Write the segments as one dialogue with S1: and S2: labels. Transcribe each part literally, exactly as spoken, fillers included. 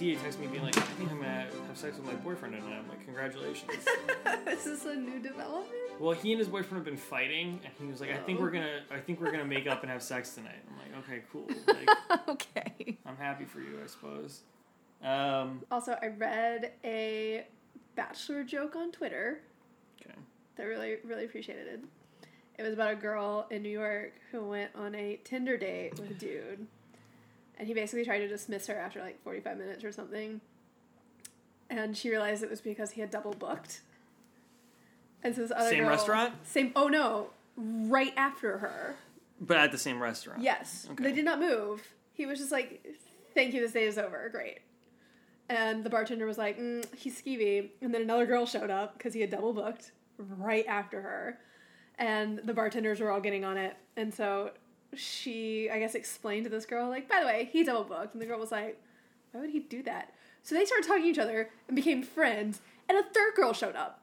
S1: T A texted me being like, I think I'm gonna have sex with my boyfriend tonight. I'm like, congratulations.
S2: Is this a new development?
S1: Well, he and his boyfriend have been fighting, and he was like, I think
S2: Oh.
S1: we're gonna, I think we're gonna make up and have sex tonight. I'm like, okay, cool. Like,
S2: Okay.
S1: I'm happy for you, I suppose. Um,
S2: Also, I read a Bachelor joke on Twitter
S1: okay.
S2: that I really, really appreciated it. It was about a girl in New York who went on a Tinder date with a dude. And he basically tried to dismiss her after like forty-five minutes or something. And she realized it was because he had double booked. And so this other
S1: Same
S2: girl...
S1: restaurant?
S2: Same... Oh, no. Right after her.
S1: But at the same restaurant.
S2: Yes.
S1: Okay.
S2: They did not move. He was just like, thank you, this date is over. Great. And the bartender was like, mm, he's skeevy. And then another girl showed up because he had double booked right after her. And the bartenders were all getting on it. And so she, I guess, explained to this girl, like, by the way, he double booked. And the girl was like, why would he do that? So they started talking to each other and became friends. And a third girl showed up.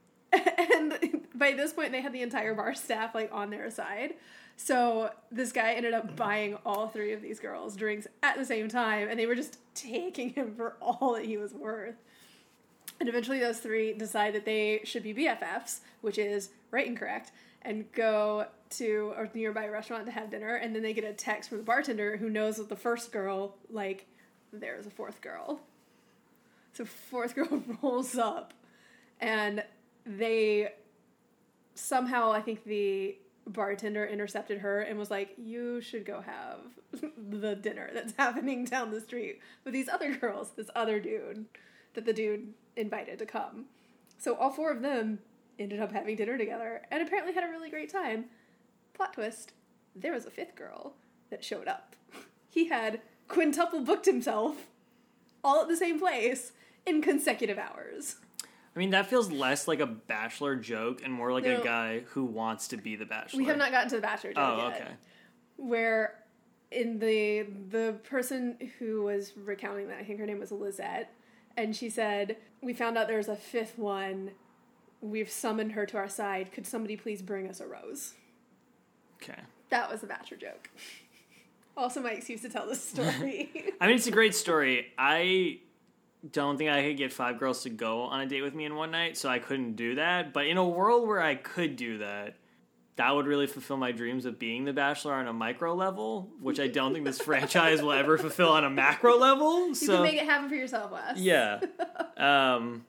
S2: And by this point, they had the entire bar staff, like, on their side. So this guy ended up buying all three of these girls drinks at the same time. And they were just taking him for all that he was worth. And eventually those three decide that they should be B F Fs, which is right and correct, and go to a nearby restaurant to have dinner. And then they get a text from the bartender who knows that the first girl, like, there's a fourth girl. So fourth girl rolls up, and they somehow, I think the bartender intercepted her and was like, you should go have the dinner that's happening down the street with these other girls, this other dude that the dude invited to come. So all four of them ended up having dinner together and apparently had a really great time. Plot twist, there was a fifth girl that showed up. He had quintuple booked himself all at the same place in consecutive hours.
S1: I mean, that feels less like a Bachelor joke and more like
S2: No.
S1: a guy who wants to be the Bachelor.
S2: We have not gotten to the Bachelor joke
S1: Oh,
S2: yet.
S1: okay.
S2: Where in the the person who was recounting that, I think her name was Lizette, and she said, we found out there's a fifth one. We've summoned her to our side. Could somebody please bring us a rose?
S1: Okay.
S2: That was the Bachelor joke. Also my excuse to tell this story.
S1: I mean, it's a great story. I don't think I could get five girls to go on a date with me in one night, so I couldn't do that. But in a world where I could do that, that would really fulfill my dreams of being the Bachelor on a micro level, which I don't think this franchise will ever fulfill on a macro level.
S2: You
S1: so
S2: can make it happen for yourself, Wes.
S1: yeah. Um,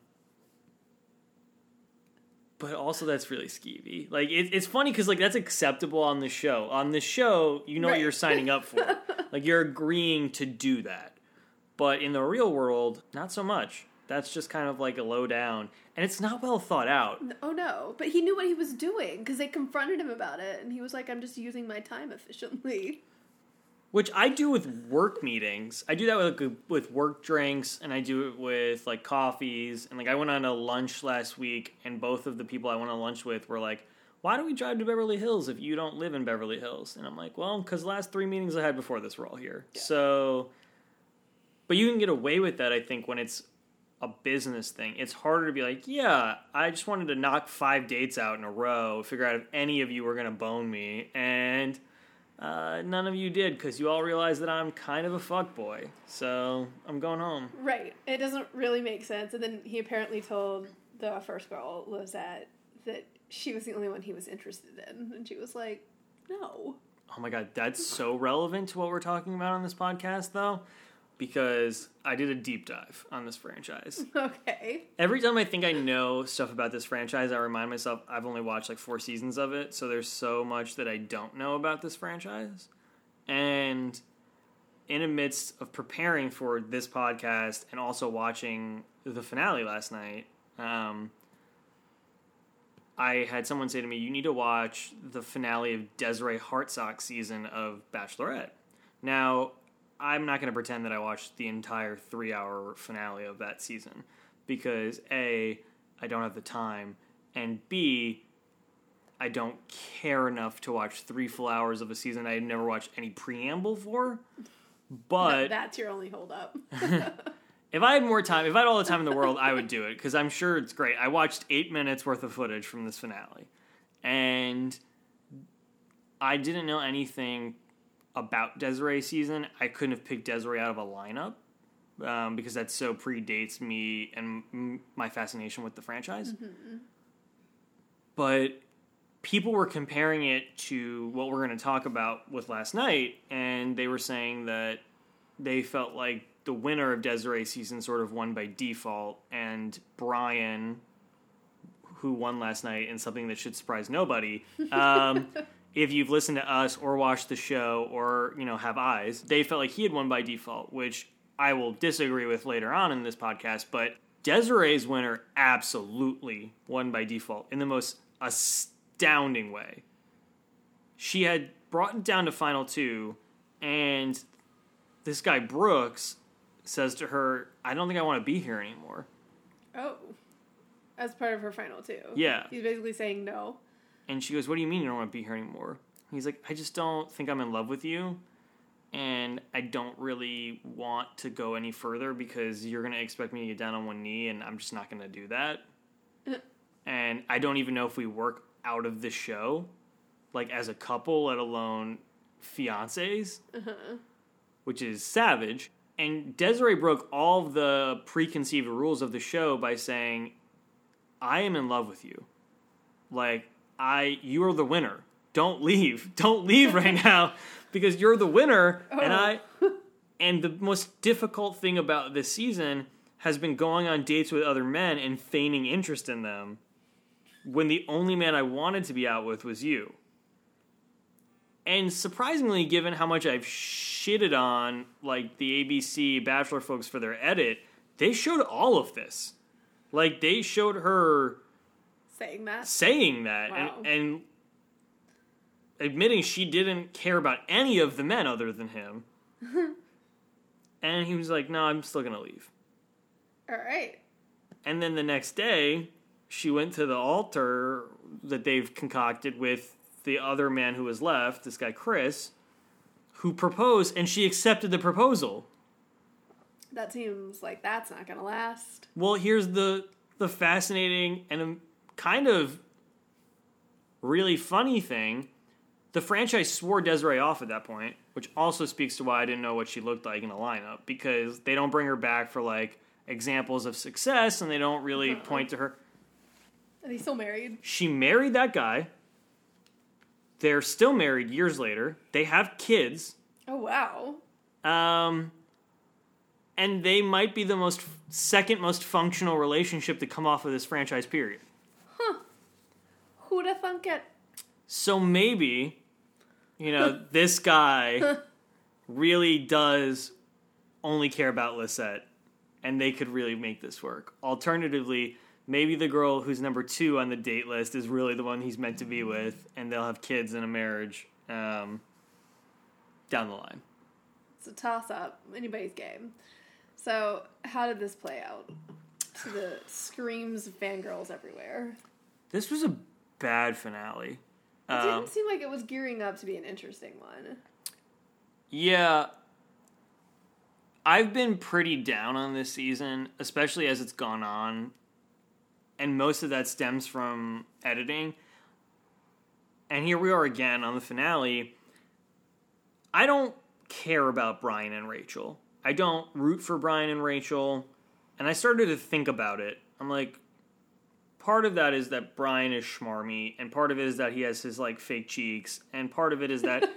S1: but also that's really skeevy. Like, it, it's funny because, like, that's acceptable on the show. On the show, you know
S2: Right.
S1: what you're signing up for. Like, you're agreeing to do that. But in the real world, not so much. That's just kind of like a low down. And it's not well thought out.
S2: Oh, no. But he knew what he was doing because they confronted him about it. And he was like, I'm just using my time efficiently.
S1: Which I do with work meetings. I do that with like, with work drinks, and I do it with like coffees. And like I went on a lunch last week, and both of the people I went on lunch with were like, why do we drive to Beverly Hills if you don't live in Beverly Hills? And I'm like, well, because the last three meetings I had before this were all here. Yeah. So, but you can get away with that, I think, when it's a business thing. It's harder to be like, yeah, I just wanted to knock five dates out in a row, figure out if any of you were going to bone me, and uh, none of you did, because you all realize that I'm kind of a fuckboy, so I'm going home.
S2: Right. It doesn't really make sense. And then he apparently told the first girl, Lizette, that she was the only one he was interested in. And she was like, no.
S1: Oh my god, that's so relevant to what we're talking about on this podcast, though, because I did a deep dive on this franchise.
S2: Okay.
S1: Every time I think I know stuff about this franchise, I remind myself I've only watched like four seasons of it, so there's so much that I don't know about this franchise. And in the midst of preparing for this podcast and also watching the finale last night, um, I had someone say to me, you need to watch the finale of Desiree Hartsock's season of Bachelorette. Now, I'm not going to pretend that I watched the entire three-hour finale of that season because, A, I don't have the time, and B, I don't care enough to watch three full hours of a season I had never watched any preamble for. But
S2: that's your only holdup.
S1: if I had more time, if I had all the time in the world, I would do it because I'm sure it's great. I watched eight minutes worth of footage from this finale, and I didn't know anything about Desiree's season. I couldn't have picked Desiree out of a lineup. um, because that so predates me and m- my fascination with the franchise. Mm-hmm. But people were comparing it to what we're going to talk about with last night, and they were saying that they felt like the winner of Desiree's season sort of won by default, and Brian, who won last night in something that should surprise nobody, um, if you've listened to us or watched the show or, you know, have eyes, they felt like he had won by default, which I will disagree with later on in this podcast, but Desiree's winner absolutely won by default in the most astounding way. She had brought it down to final two, and this guy Brooks says to her, I don't think I want to be here anymore.
S2: Oh. As part of her final two.
S1: Yeah.
S2: He's basically saying no. And
S1: she goes, what do you mean you don't want to be here anymore? He's like, I just don't think I'm in love with you, and I don't really want to go any further because you're going to expect me to get down on one knee, and I'm just not going to do that. And I don't even know if we work out of the show, like as a couple, let alone fiancés, uh-huh. which is savage. And Desiree broke all of the preconceived rules of the show by saying, I am in love with you. Like, I, you are the winner. Don't leave. Don't leave right now because you're the winner. Oh. And I, and the most difficult thing about this season has been going on dates with other men and feigning interest in them when the only man I wanted to be out with was you. And surprisingly, given how much I've shitted on, like, the A B C Bachelor folks for their edit, they showed all of this. Like, they showed her
S2: saying that,
S1: saying that,
S2: wow.
S1: and, and admitting she didn't care about any of the men other than him. And he was like, no, I'm still going to leave.
S2: All right.
S1: And then the next day, she went to the altar that they've concocted with the other man who was left, this guy Chris, who proposed, and she accepted the proposal.
S2: That seems like that's not going to last.
S1: Well, here's the the fascinating and kind of really funny thing. The franchise swore Desiree off at that point, which also speaks to why I didn't know what she looked like in the lineup, because they don't bring her back for, like, examples of success, and they don't really uh-huh. point to her.
S2: Are they still married?
S1: She married that guy. They're still married years later. They have kids.
S2: Oh, wow.
S1: Um... And they might be the most second most functional relationship to come off of this franchise period.
S2: Huh. Who'd have thunk it?
S1: So maybe, you know, this guy really does only care about Lisette, and they could really make this work. Alternatively, maybe the girl who's number two on the date list is really the one he's meant to be with, and they'll have kids and a marriage um, down the line.
S2: It's a toss-up. Anybody's game. So, how did this play out? To the screams of fangirls everywhere.
S1: This was a bad finale.
S2: It um, didn't seem like it was gearing up to be an interesting one.
S1: Yeah. I've been pretty down on this season, especially as it's gone on. And most of that stems from editing. And here we are again on the finale. I don't care about Brian and Rachel. I don't root for Brian and Rachel, and I started to think about it. I'm like, part of that is that Brian is schmarmy, and part of it is that he has his, like, fake cheeks, and part of it is that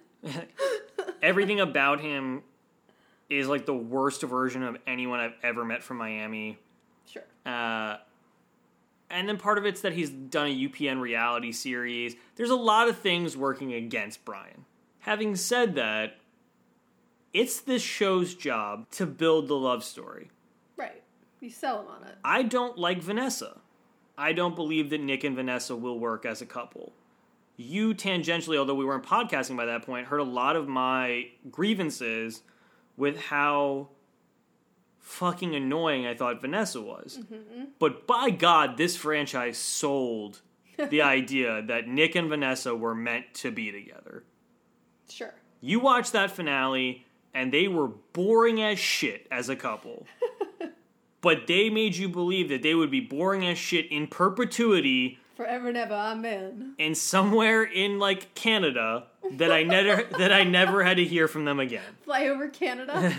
S1: everything about him is, like, the worst version of anyone I've ever met from Miami.
S2: Sure.
S1: Uh, and then part of it's that he's done a U P N reality series. There's a lot of things working against Brian. Having said that, it's this show's job to build the love story.
S2: Right. You sell them on it.
S1: I don't like Vanessa. I don't believe that Nick and Vanessa will work as a couple. You tangentially, although we weren't podcasting by that point, heard a lot of my grievances with how fucking annoying I thought Vanessa was. Mm-hmm. But by God, this franchise sold the idea that Nick and Vanessa were meant to be together.
S2: Sure.
S1: You watch that finale, and they were boring as shit as a couple. But they made you believe that they would be boring as shit in perpetuity.
S2: Forever and ever, amen.
S1: And somewhere in, like, Canada that I never that I never had to hear from them again.
S2: Fly over Canada?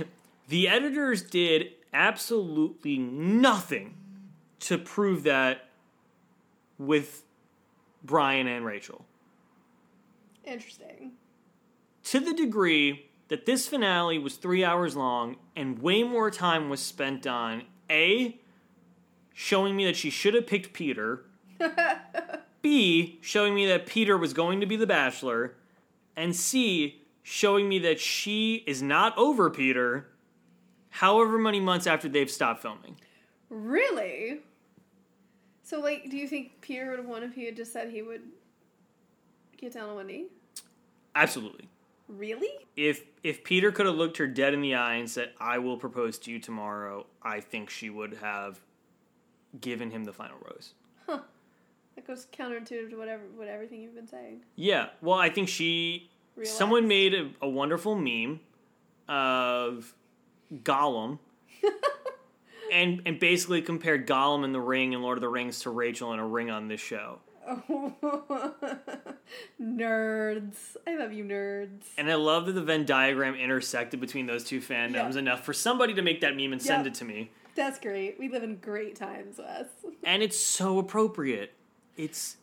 S1: The editors did absolutely nothing to prove that with Brian and Rachel.
S2: Interesting.
S1: To the degree that this finale was three hours long and way more time was spent on A, showing me that she should have picked Peter, B, showing me that Peter was going to be the Bachelor, and C, showing me that she is not over Peter however many months after they've stopped filming.
S2: Really? So, like, do you think Peter would have won if he had just said he would get down on one knee?
S1: Absolutely.
S2: Really?
S1: If if Peter could have looked her dead in the eye and said, I will propose to you tomorrow, I think she would have given him the final rose.
S2: Huh. That goes counterintuitive to whatever, what everything you've been saying.
S1: Yeah. Well, I think she...
S2: Relax.
S1: Someone made a, a wonderful meme of Gollum and and basically compared Gollum in The Ring and Lord of the Rings to Rachel in A Ring on this show.
S2: Oh. Nerds. I love you, nerds.
S1: And I love that the Venn diagram intersected between those two fandoms
S2: Yep.
S1: enough for somebody to make that meme and send
S2: Yep.
S1: it to me.
S2: That's great. We live in great times, Wes.
S1: And it's so appropriate. It's...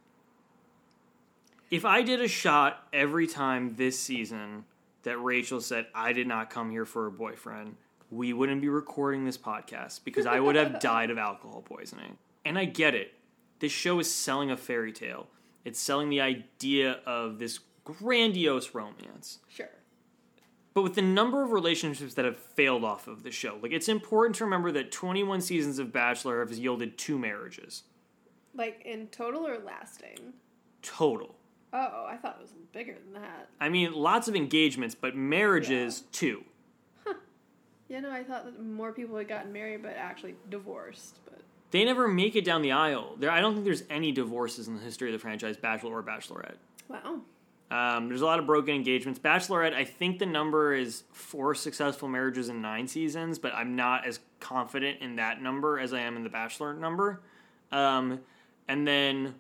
S1: If I did a shot every time this season that Rachel said, I did not come here for a boyfriend, we wouldn't be recording this podcast because I would have died of alcohol poisoning. And I get it. This show is selling a fairy tale. It's selling the idea of this grandiose romance.
S2: Sure.
S1: But with the number of relationships that have failed off of the show, like, it's important to remember that twenty-one seasons of Bachelor have yielded two marriages.
S2: Like, in total or lasting?
S1: Total.
S2: Oh, I thought it was bigger than that.
S1: I mean, lots of engagements, but marriages,
S2: Yeah.
S1: two.
S2: Yeah, no, I thought that more people had gotten married but actually divorced. But
S1: They never make it down the aisle. There, I don't think there's any divorces in the history of the franchise, Bachelor or Bachelorette.
S2: wow.
S1: Um, there's a lot of broken engagements. Bachelorette, I think the number is four successful marriages in nine seasons, but I'm not as confident in that number as I am in the Bachelor number. Um, and then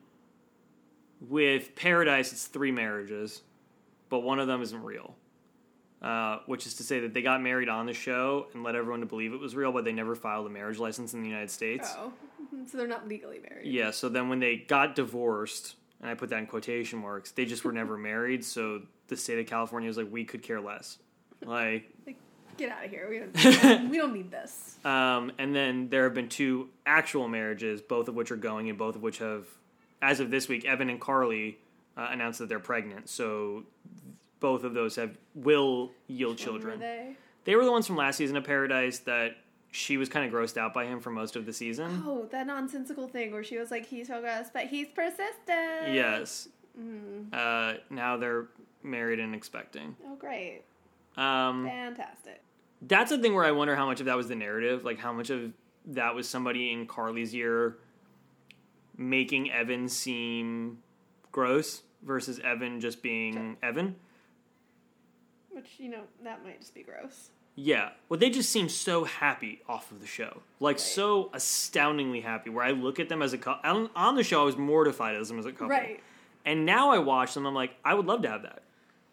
S1: with Paradise, it's three marriages, but one of them isn't real. Uh, which is to say that they got married on the show and led everyone to believe it was real, but they never filed a marriage license in the United States.
S2: Oh, so they're not legally married.
S1: Yeah, so then when they got divorced, and I put that in quotation marks, they just were never married, so the state of California was like, we could care less. Like,
S2: Like, get out of here. We don't, we don't need this.
S1: um, and then there have been two actual marriages, both of which are going, and both of which have, as of this week, Evan and Carly uh, announced that they're pregnant, so both of those have will yield children.
S2: Were they?
S1: They were the ones from last season of Paradise that she was kind of grossed out by him for most of the season.
S2: Oh, that nonsensical thing where she was like, he's so gross, but he's persistent.
S1: Yes.
S2: Mm.
S1: Uh, now they're married and expecting.
S2: Oh, great.
S1: Um,
S2: Fantastic.
S1: that's a thing where I wonder how much of that was the narrative. Like, how much of that was somebody in Carly's ear making Evan seem gross versus Evan just being
S2: Sure.
S1: Evan.
S2: Which, you know, that might just be gross.
S1: Yeah. Well, they just seem so happy off of the show. Like,
S2: Right.
S1: so astoundingly happy, where I look at them as a couple. On, on the show, I was mortified as them as a couple.
S2: Right.
S1: And now I watch them, I'm like, I would love to have that.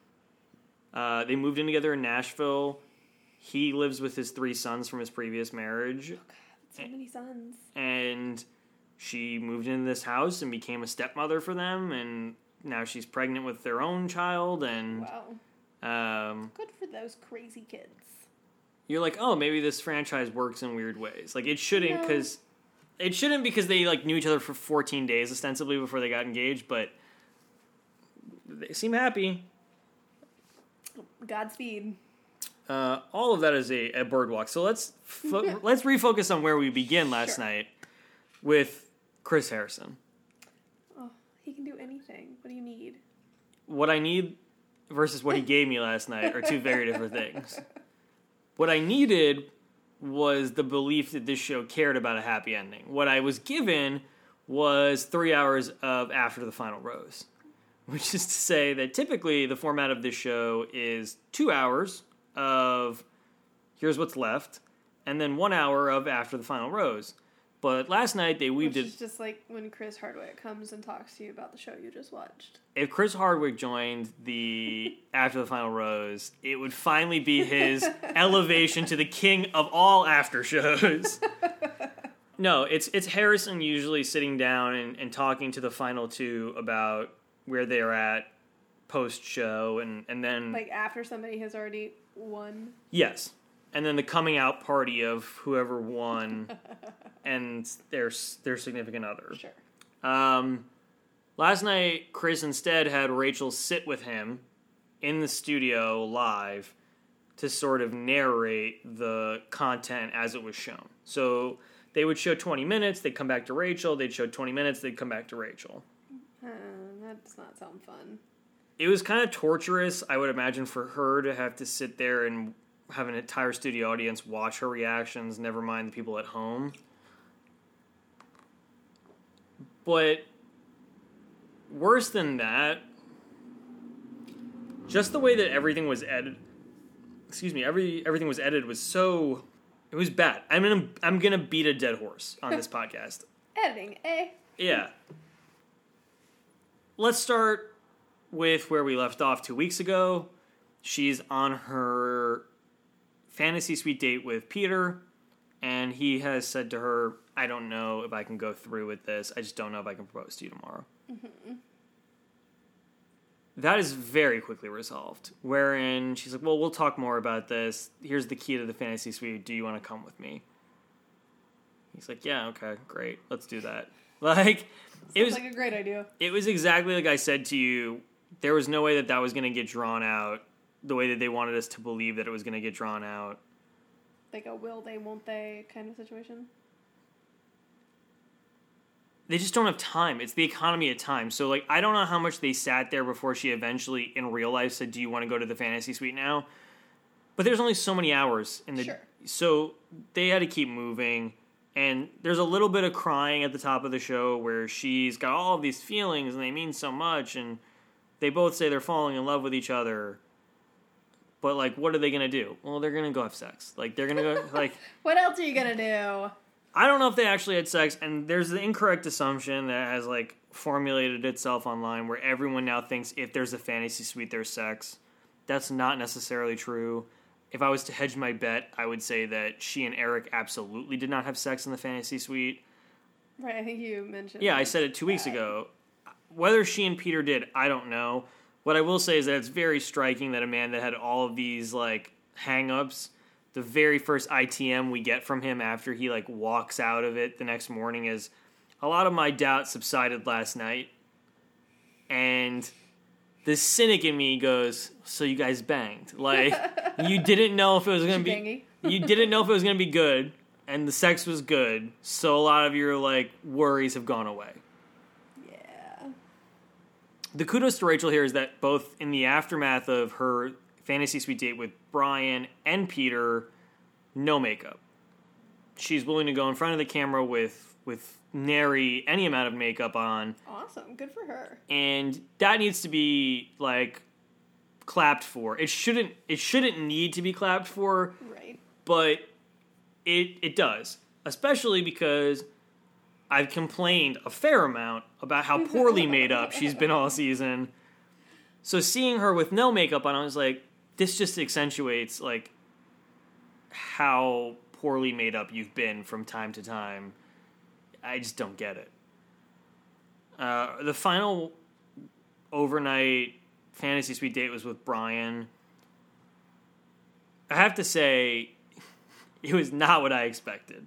S1: Uh, they moved in together in Nashville. He lives with his three sons from his previous marriage.
S2: Oh, God. So many sons.
S1: And she moved into this house and became a stepmother for them. And now she's pregnant with their own child. And
S2: Wow.
S1: um,
S2: Good for those crazy kids.
S1: you're like, oh, maybe this franchise works in weird ways. Like, it shouldn't,
S2: No.
S1: because it shouldn't because they like knew each other for fourteen days ostensibly before they got engaged. But they seem happy.
S2: Godspeed.
S1: Uh, all of that is a, a bird walk. So let's fo- let's refocus on where we began last
S2: Sure.
S1: night with Chris Harrison.
S2: Oh, he can do anything. What do you need?
S1: What I need versus what he gave me last night are two very different things. What I needed was the belief that this show cared about a happy ending. What I was given was three hours of After the Final Rose, which is to say that typically the format of this show is two hours of here's what's left, and then one hour of After the Final Rose. But last night they weaved
S2: Which
S1: it.
S2: is just like when Chris Hardwick comes and talks to you about the show you just watched.
S1: If Chris Hardwick joined the After the Final Rose, it would finally be his elevation to the king of all after shows. No, it's it's Harrison usually sitting down and, and talking to the final two about where they are at post-show, and, and then...
S2: Like after somebody has already won?
S1: Yes. And then the coming out party of whoever won and their, their significant other.
S2: Sure.
S1: Um, last night, Chris instead had Rachel sit with him in the studio live to sort of narrate the content as it was shown. So they would show twenty minutes, they'd come back to Rachel, they'd show twenty minutes, they'd come back to Rachel.
S2: Uh, that does not sound fun.
S1: It was kind of torturous, I would imagine, for her to have to sit there and have an entire studio audience watch her reactions, never mind the people at home. But worse than that, just the way that everything was edited, excuse me, every everything was edited was so, it was bad. I'm gonna I'm gonna beat a dead horse on this podcast.
S2: Editing, eh?
S1: Yeah. Let's start with where we left off two weeks ago. She's on her fantasy suite date with Peter, and he has said to her, I don't know if I can go through with this. I just don't know if I can propose to you tomorrow. Mm-hmm. That is very quickly resolved, wherein she's like, well, we'll talk more about this. Here's the key to the fantasy suite. Do you want to come with me? He's like, yeah, okay, great. Let's do that. Like,
S2: Sounds
S1: it was
S2: like a great idea.
S1: It was exactly like I said to you. There was no way that that was going to get drawn out the way that they wanted us to believe that it was going to get drawn out.
S2: Like a will they, won't they kind of situation?
S1: They just don't have time. It's the economy of time. So, like, I don't know how much they sat there before she eventually, in real life, said, do you want to go to the fantasy suite now? But there's only so many hours in the...
S2: Sure.
S1: So, they had to keep moving. And there's a little bit of crying at the top of the show where she's got all of these feelings and they mean so much, and they both say they're falling in love with each other. But, like, what are they going to do? Well, they're going to go have sex. Like, they're going to go, like...
S2: What else are you going to do?
S1: I don't know if they actually had sex, and there's the incorrect assumption that has, like, formulated itself online where everyone now thinks if there's a fantasy suite, there's sex. That's not necessarily true. If I was to hedge my bet, I would say that she and Eric absolutely did not have sex in the fantasy suite.
S2: Right, I think you mentioned
S1: Yeah, I said it two weeks
S2: that.
S1: ago. Whether she and Peter did, I don't know. What I will say is that it's very striking that a man that had all of these, like, hang-ups, the very first I T M we get from him after he, like, walks out of it the next morning is, a lot of my doubt subsided last night. And the cynic in me goes, so you guys banged. Like, you didn't know if it was going to be... You didn't know if it was going to be good, and the sex was good, so a lot of your, like, worries have gone away.
S2: Yeah.
S1: The kudos to Rachel here is that both in the aftermath of her fantasy suite date with Brian and Peter, no makeup. She's willing to go in front of the camera with with nary any amount of makeup on.
S2: Awesome. Good for her.
S1: And that needs to be, like, clapped for. It shouldn't it shouldn't need to be clapped for.
S2: Right.
S1: But it it does. Especially because I've complained a fair amount about how poorly made up she's been all season. So seeing her with no makeup on, I was like, this just accentuates, like, how poorly made up you've been from time to time. I just don't get it. Uh, the final overnight fantasy suite date was with Brian. I have to say, it was not what I expected.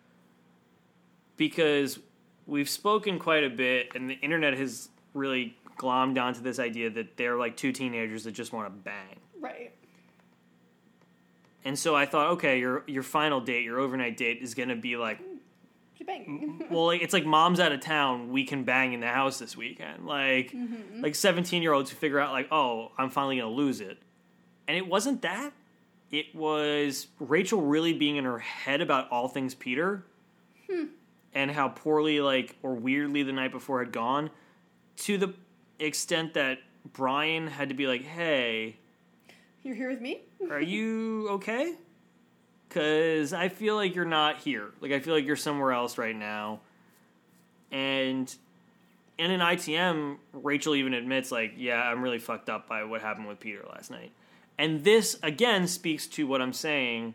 S1: Because we've spoken quite a bit, and the internet has really glommed onto this idea that they're like two teenagers that just want to bang.
S2: Right.
S1: And so I thought, okay, your your final date, your overnight date is going to be like,
S2: She banging.
S1: well, like, it's like mom's out of town, we can bang in the house this weekend. Like,
S2: Mm-hmm.
S1: like seventeen-year-olds who figure out, like, oh, I'm finally going to lose it. And it wasn't that. It was Rachel really being in her head about all things Peter.
S2: Hmm.
S1: And how poorly, like, or weirdly the night before had gone. To the extent that Brian had to be like, hey,
S2: You're here with me?
S1: are you okay? because I feel like you're not here. Like, I feel like you're somewhere else right now. And in an I T M, Rachel even admits, like, yeah, I'm really fucked up by what happened with Peter last night. And this, again, speaks to what I'm saying.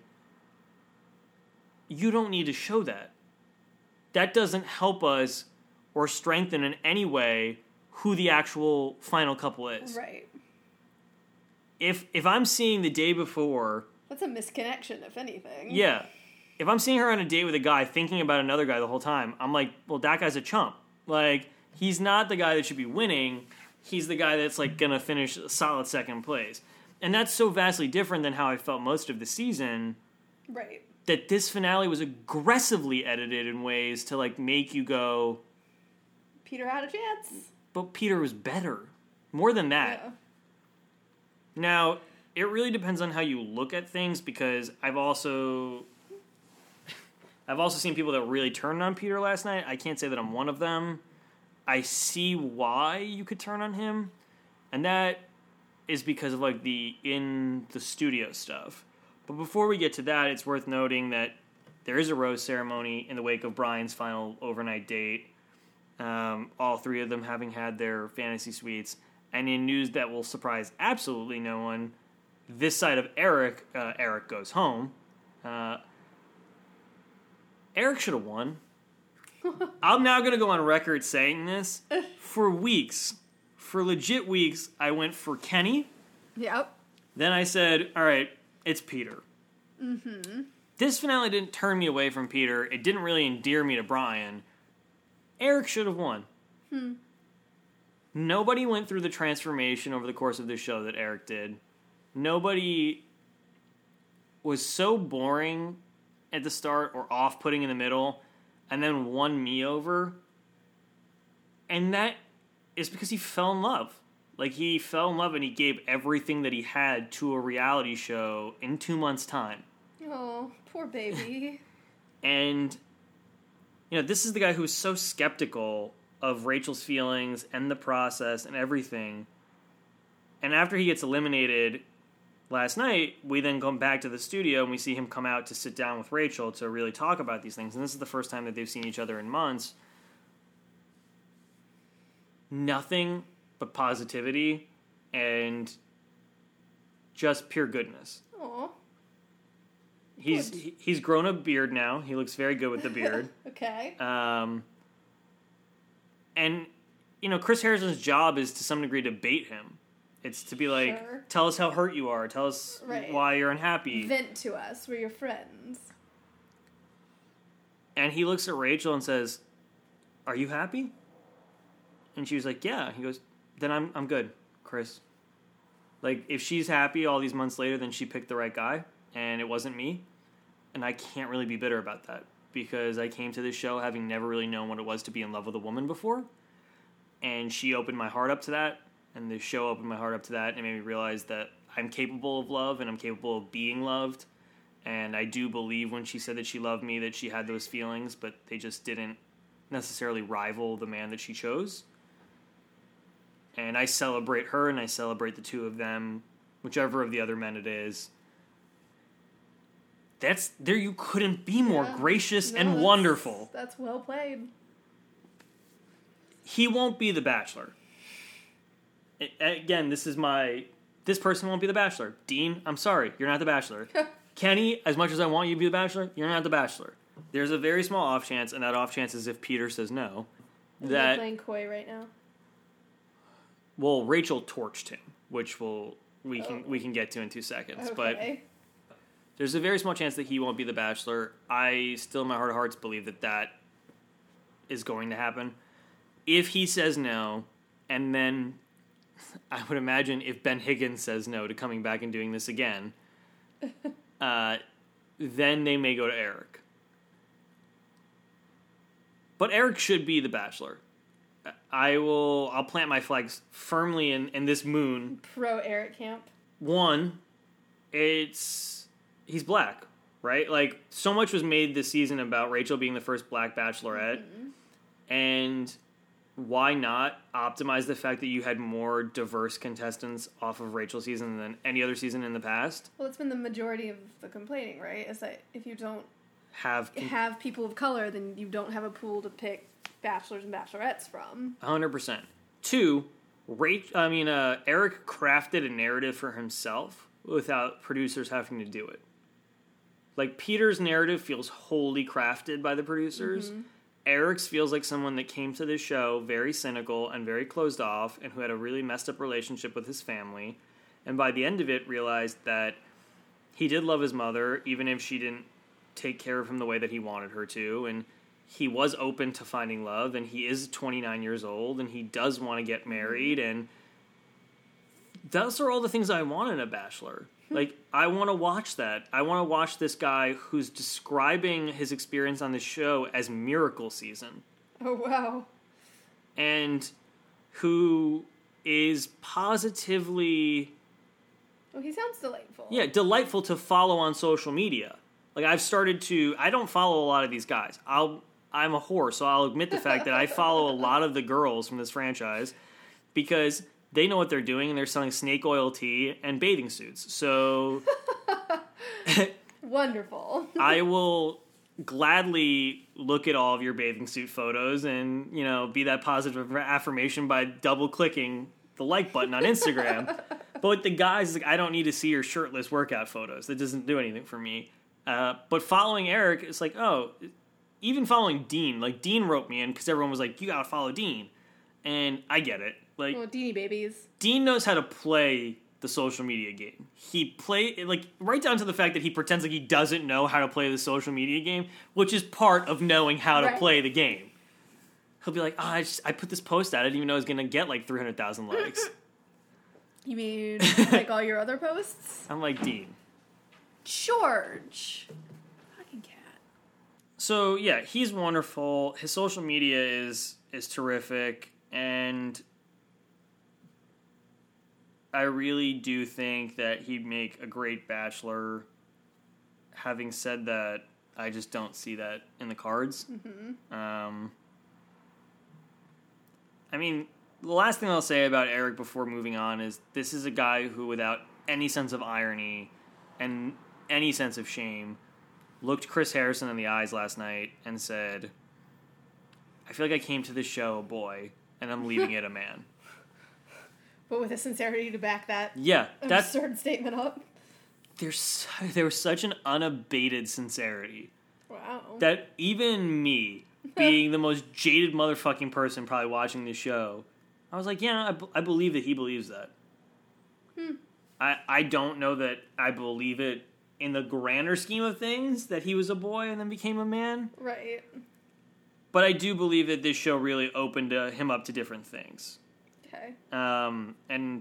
S1: You don't need to show that. That doesn't help us or strengthen in any way who the actual final couple is.
S2: Right.
S1: If if I'm seeing the day before...
S2: That's a misconnection, if anything.
S1: Yeah. If I'm seeing her on a date with a guy thinking about another guy the whole time, I'm like, well, that guy's a chump. Like, he's not the guy that should be winning. He's the guy that's, like, going to finish a solid second place. And that's so vastly different than how I felt most of the season.
S2: Right.
S1: That this finale was aggressively edited in ways to, like, make you go...
S2: Peter had a chance.
S1: But Peter was better. More than that.
S2: Yeah.
S1: Now, it really depends on how you look at things, because I've also... I've also seen people that really turned on Peter last night. I can't say that I'm one of them. I see why you could turn on him. And that is because of, like, the in the studio stuff. But before we get to that, it's worth noting that there is a rose ceremony in the wake of Brian's final overnight date. Um, all three of them having had their fantasy suites. And in news that will surprise absolutely no one, this side of Eric, uh, Eric goes home. Uh, Eric should have won. I'm now going to go on record saying this. For weeks, for legit weeks, I went for Kenny.
S2: Yep.
S1: Then I said, all right, it's Peter.
S2: Mm-hmm.
S1: This finale didn't turn me away from Peter. It didn't really endear me to Brian. Eric should have won.
S2: Hmm.
S1: Nobody went through the transformation over the course of this show that Eric did. Nobody was so boring at the start or off-putting in the middle and then won me over. And that is because he fell in love. Like, he fell in love and he gave everything that he had to a reality show in two months' time.
S2: Oh, poor baby.
S1: And, you know, this is the guy who was so skeptical of Rachel's feelings and the process and everything. And after he gets eliminated last night, we then come back to the studio and we see him come out to sit down with Rachel to really talk about these things. And this is the first time that they've seen each other in months. Nothing but positivity and just pure goodness.
S2: Aw.
S1: He's
S2: Good.
S1: he's grown a beard now. He looks very good with the beard.
S2: Okay.
S1: Um, and, you know, Chris Harrison's job is to some degree to bait him. It's to be like,
S2: Sure.
S1: tell us how hurt you are. Tell us
S2: Right.
S1: why you're unhappy.
S2: Vent to us. We're your friends.
S1: And he looks at Rachel and says, are you happy? And she was like, yeah. He goes, then I'm I'm good, Chris. Like, if she's happy all these months later, then she picked the right guy, and it wasn't me. And I can't really be bitter about that, because I came to this show having never really known what it was to be in love with a woman before. And she opened my heart up to that, and the show opened my heart up to that, and it made me realize that I'm capable of love, and I'm capable of being loved. And I do believe when she said that she loved me, that she had those feelings, but they just didn't necessarily rival the man that she chose. And I celebrate her, and I celebrate the two of them, whichever of the other men it is. That's, there you couldn't be more
S2: Yeah.
S1: gracious
S2: No,
S1: and
S2: that's-
S1: wonderful.
S2: That's well played.
S1: He won't be the Bachelor. I- again, this is my, this person won't be the Bachelor. Dean, I'm sorry, you're not the Bachelor. Kenny, as much as I want you to be the Bachelor, you're not the Bachelor. There's a very small off chance, and that off chance is if Peter says no.
S2: You're
S1: That,
S2: playing coy right now.
S1: well, Rachel torched him, which will we can
S2: Oh.
S1: we can get to in two seconds. But
S2: Okay.
S1: there's a very small chance that he won't be the Bachelor. I still, in my heart of hearts, believe that that is going to happen. If he says no, and then I would imagine if Ben Higgins says no to coming back and doing this again, uh, then they may go to Eric. But Eric should be the Bachelor. I will. I'll plant my flags firmly in, in this moon.
S2: Pro Eric camp.
S1: One, it's he's black, right? Like, so much was made this season about Rachel being the first black Bachelorette,
S2: Mm-hmm.
S1: and why not optimize the fact that you had more diverse contestants off of Rachel's season than any other season in the past?
S2: Well, it's been the majority of the complaining, right? Is that if you don't
S1: Have
S2: have people of color, then you don't have a pool to pick bachelors and bachelorettes from.
S1: one hundred percent. Two, Rach- I mean, uh, Eric crafted a narrative for himself without producers having to do it. Like, Peter's narrative feels wholly crafted by the producers. Mm-hmm. Eric's feels like someone that came to this show very cynical and very closed off and who had a really messed up relationship with his family. And by the end of it, realized that he did love his mother, even if she didn't take care of him the way that he wanted her to. And he was open to finding love, and he is twenty-nine years old, and he does want to get married. And those are all the things I want in a bachelor. Like, I want to watch that. I want to watch this guy who's describing his experience on the show as miracle season.
S2: Oh, wow.
S1: And who is positively...
S2: Oh, he sounds delightful.
S1: Yeah, delightful to follow on social media. Like, I've started to... I don't follow a lot of these guys. I'll, I'm a whore, so I'll admit the fact that I follow a lot of the girls from this franchise because... they know what they're doing, and they're selling snake oil tea and bathing suits. So...
S2: Wonderful.
S1: I will gladly look at all of your bathing suit photos and, you know, be that positive affirmation by double-clicking the like button on Instagram. But with the guys, like, I don't need to see your shirtless workout photos. That doesn't do anything for me. Uh, but following Eric, it's like, oh... even following Dean. Like, Dean wrote me in because everyone was like, you gotta follow Dean. And I get it. Like,
S2: oh, Deanie babies.
S1: Dean knows how to play the social media game. He play like right down to the fact that he pretends like he doesn't know how to play the social media game, which is part of knowing how to
S2: right.
S1: play the game. He'll be like, oh, I, just, I put this post out. I didn't even know it was going to get like three hundred thousand likes.
S2: You mean like all your other posts?
S1: I'm like, Dean.
S2: George. Fucking cat.
S1: So, yeah, he's wonderful. His social media is is terrific. And... I really do think that he'd make a great bachelor. Having said that, I just don't see that in the cards. Mm-hmm. Um, I mean, the last thing I'll say about Eric before moving on is this is a guy who, without any sense of irony and any sense of shame, looked Chris Harrison in the eyes last night and said, I feel like I came to this show a boy, and I'm leaving it a man.
S2: But with a sincerity to back that
S1: yeah, that's,
S2: absurd statement up.
S1: There's there was such an unabated sincerity.
S2: Wow.
S1: That even me, being the most jaded motherfucking person probably watching this show, I was like, yeah, I, b- I believe that he believes that.
S2: Hmm.
S1: I, I don't know that I believe it in the grander scheme of things, that he was a boy and then became a man.
S2: Right.
S1: But I do believe that this show really opened uh, him up to different things.
S2: Okay.
S1: Um, and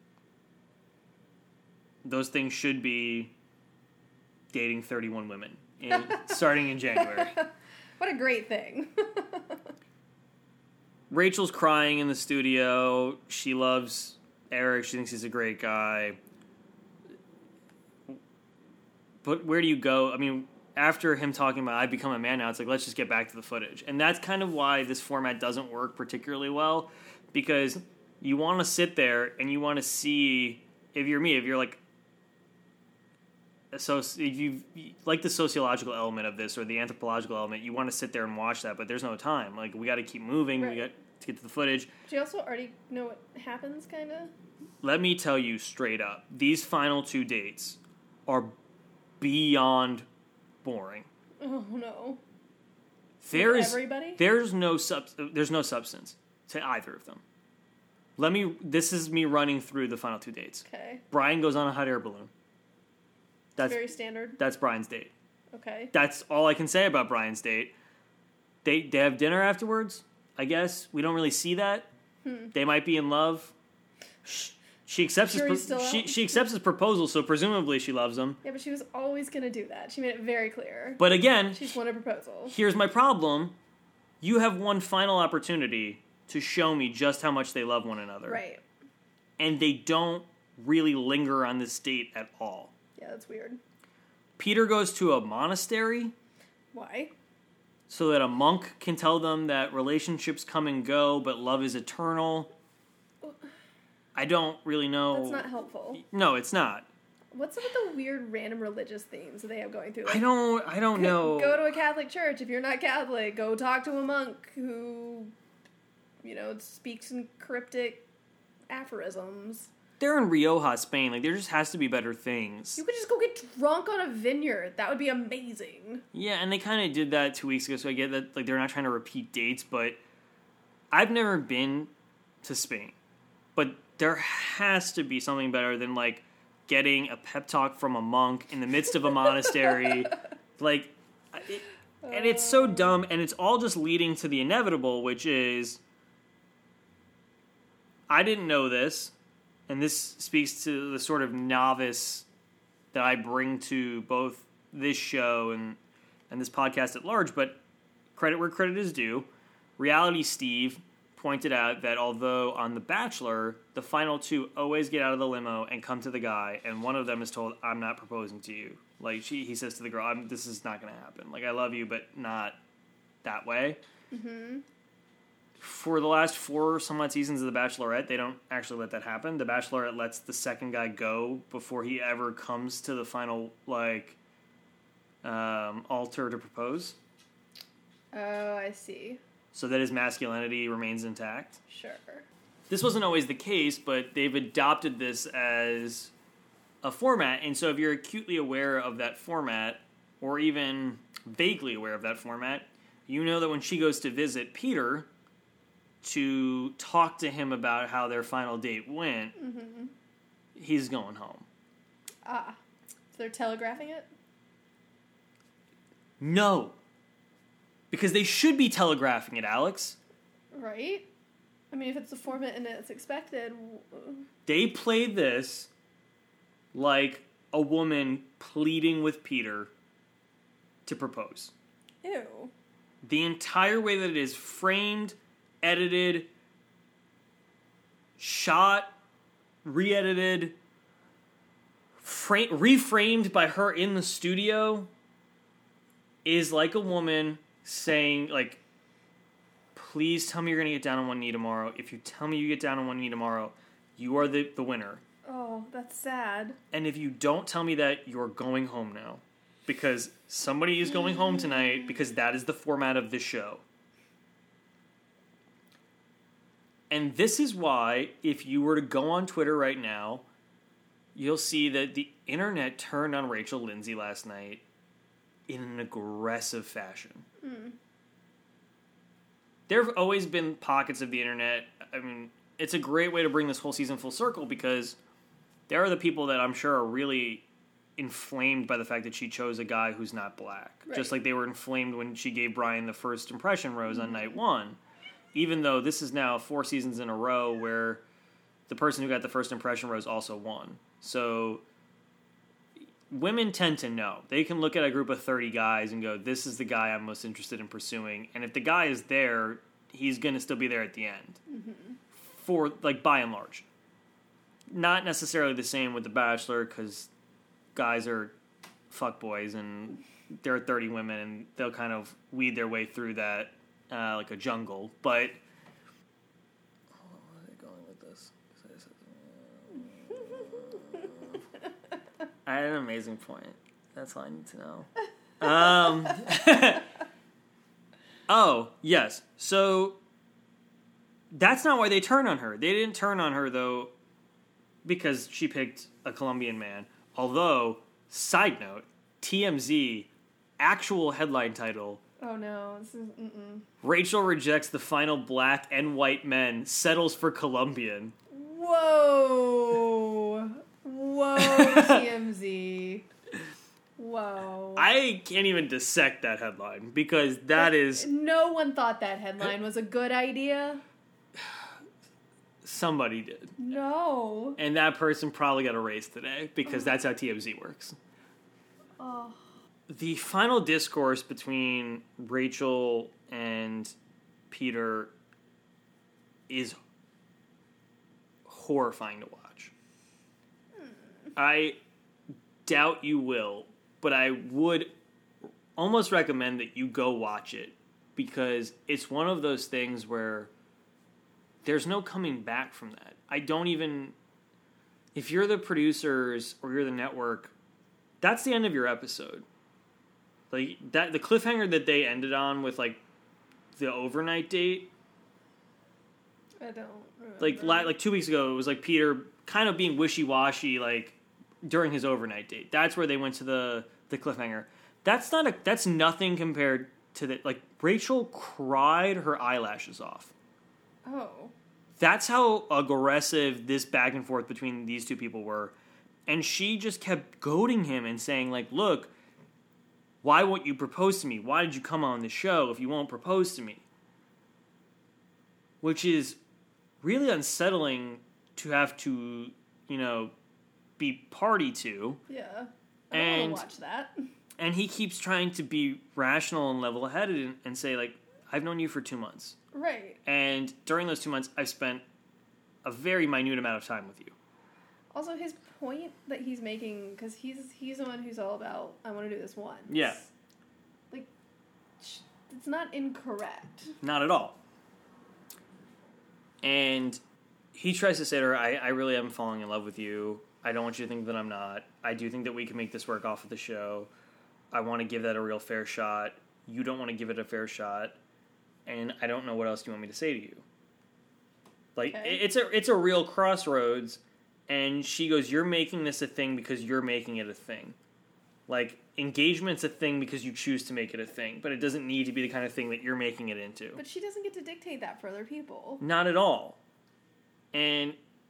S1: those things should be dating thirty-one women in, starting in January.
S2: What a great thing.
S1: Rachel's crying in the studio. She loves Eric. She thinks he's a great guy. But where do you go? I mean, after him talking about I've become a man now, it's like, let's just get back to the footage. And that's kind of why this format doesn't work particularly well, because you want to sit there and you want to see, if you're me, if you're like, so if you like the sociological element of this or the anthropological element, you want to sit there and watch that, but there's no time. Like, we got to keep moving.
S2: Right.
S1: We got to get to the footage.
S2: Do you also already know what happens, kind of?
S1: Let me tell you straight up, these final two dates are beyond boring.
S2: Oh no!
S1: There
S2: With
S1: is
S2: everybody?
S1: there's no sub there's no substance to either of them. Let me. This is me running through the final two dates.
S2: Okay.
S1: Brian goes on a hot air balloon. That's
S2: very standard.
S1: That's Brian's date.
S2: Okay.
S1: That's all I can say about Brian's date. They they have dinner afterwards. I guess we don't really see that. Hmm. They might be in love. She, she accepts
S2: sure
S1: his pro- she she accepts his proposal, so presumably she loves him.
S2: Yeah, but she was always gonna do that. She made it very clear.
S1: But again,
S2: she's won a proposal.
S1: Here's my problem: you have one final opportunity to show me just how much they love one another,
S2: right?
S1: And they don't really linger on this date at all.
S2: Yeah, that's weird.
S1: Peter goes to a monastery.
S2: Why?
S1: so that a monk can tell them that relationships come and go, but love is eternal. I don't really know.
S2: That's not helpful.
S1: No, it's not.
S2: What's up with the weird random religious themes that they have going through? Like,
S1: I don't. I don't know.
S2: Go to a Catholic church if you're not Catholic. Go talk to a monk who, you know, speaks in cryptic aphorisms.
S1: They're in Rioja, Spain. Like, there just has to be better things.
S2: You could just go get drunk on a vineyard. That would be amazing.
S1: Yeah, and they kind of did that two weeks ago, so I get that, like, they're not trying to repeat dates, but I've never been to Spain. But there has to be something better than, like, getting a pep talk from a monk in the midst of a monastery. Like, it, and it's so dumb, and it's all just leading to the inevitable, which is, I didn't know this, and this speaks to the sort of novice that I bring to both this show and, and this podcast at large, but credit where credit is due. Reality Steve pointed out that although on The Bachelor, the final two always get out of the limo and come to the guy, and one of them is told, I'm not proposing to you. Like, she, he says to the girl, I'm, this is not going to happen. Like, I love you, but not that way.
S2: Mm-hmm.
S1: For the last four some odd seasons of The Bachelorette, they don't actually let that happen. The Bachelorette lets the second guy go before he ever comes to the final, like, um, altar to propose.
S2: Oh, I see.
S1: So that his masculinity remains intact.
S2: Sure.
S1: This wasn't always the case, but they've adopted this as a format. And so if you're acutely aware of that format, or even vaguely aware of that format, you know that when she goes to visit Peter to talk to him about how their final date went,
S2: mm-hmm.
S1: he's going home.
S2: Ah. So they're telegraphing it?
S1: No. Because they should be telegraphing it, Alex.
S2: Right? I mean, if it's the format and it's expected...
S1: They played this like a woman pleading with Peter to propose.
S2: Ew.
S1: The entire way that it is framed, edited, shot, re-edited, fra- reframed by her in the studio is like a woman saying, like, please tell me you're going to get down on one knee tomorrow. If you tell me you get down on one knee tomorrow, you are the, the winner.
S2: Oh, that's sad.
S1: And if you don't tell me that, you're going home now. Because somebody is going home tonight, because that is the format of this show. And this is why, if you were to go on Twitter right now, you'll see that the internet turned on Rachel Lindsay last night in an aggressive fashion.
S2: Mm.
S1: There have always been pockets of the internet. I mean, it's a great way to bring this whole season full circle, because there are the people that I'm sure are really inflamed by the fact that she chose a guy who's not black.
S2: Right.
S1: Just like they were inflamed when she gave Brian the first impression rose on night one. Even though this is now four seasons in a row where the person who got the first impression rose also won. So women tend to know. They can look at a group of thirty guys and go, this is the guy I'm most interested in pursuing. And if the guy is there, he's going to still be there at the end.
S2: Mm-hmm. For,
S1: like, by and large. Not necessarily the same with The Bachelor, because guys are fuckboys and there are thirty women and they'll kind of weed their way through that uh, like a jungle. But hold on, where are they going with this? I had an amazing point. That's all I need to know. Um, oh, yes. So that's not why they turned on her. They didn't turn on her, though, because she picked a Colombian man. Although, side note, T M Z, actual headline title.
S2: Oh no, this is, mm-mm.
S1: Rachel rejects the final black and white men, settles for Colombian.
S2: Whoa. Whoa, T M Z. Whoa.
S1: I can't even dissect that headline, because that is...
S2: No one thought that headline was a good idea.
S1: Somebody did.
S2: No.
S1: And that person probably got erased today, because that's how T M Z works.
S2: Oh.
S1: The final discourse between Rachel and Peter is horrifying to watch. Hmm. I doubt you will, but I would almost recommend that you go watch it, because it's one of those things where there's no coming back from that. I don't even... If you're the producers or you're the network, that's the end of your episode. Like, that the cliffhanger that they ended on with, like, the overnight date...
S2: I don't remember.
S1: Like, la- like two weeks ago, it was, like, Peter kind of being wishy-washy, like, during his overnight date. That's where they went to the, the cliffhanger. That's not a... That's nothing compared to the... Like, Rachel cried her eyelashes off.
S2: Oh.
S1: That's how aggressive this back and forth between these two people were. And she just kept goading him and saying, like, look, why won't you propose to me? Why did you come on the show if you won't propose to me? Which is really unsettling to have to, you know, be party to.
S2: Yeah. I
S1: and,
S2: don't want to watch that.
S1: And he keeps trying to be rational and level-headed and, and say, like, I've known you for two months.
S2: Right.
S1: And during those two months, I've spent a very minute amount of time with you.
S2: Also, his point that he's making, because he's he's the one who's all about, I want to do this once.
S1: Yeah.
S2: Like, it's not incorrect.
S1: Not at all. And he tries to say to her, I, I really am falling in love with you. I don't want you to think that I'm not. I do think that we can make this work off of the show. I want to give that a real fair shot. You don't want to give it a fair shot. And I don't know what else you want me to say to you. Like, okay. it's a it's a real crossroads, and she goes, you're making this a thing because you're making it a thing. Like, engagement's a thing because you choose to make it a thing, but it doesn't need to be the kind of thing that you're making it into.
S2: But she doesn't get to dictate that for other people.
S1: Not at all. And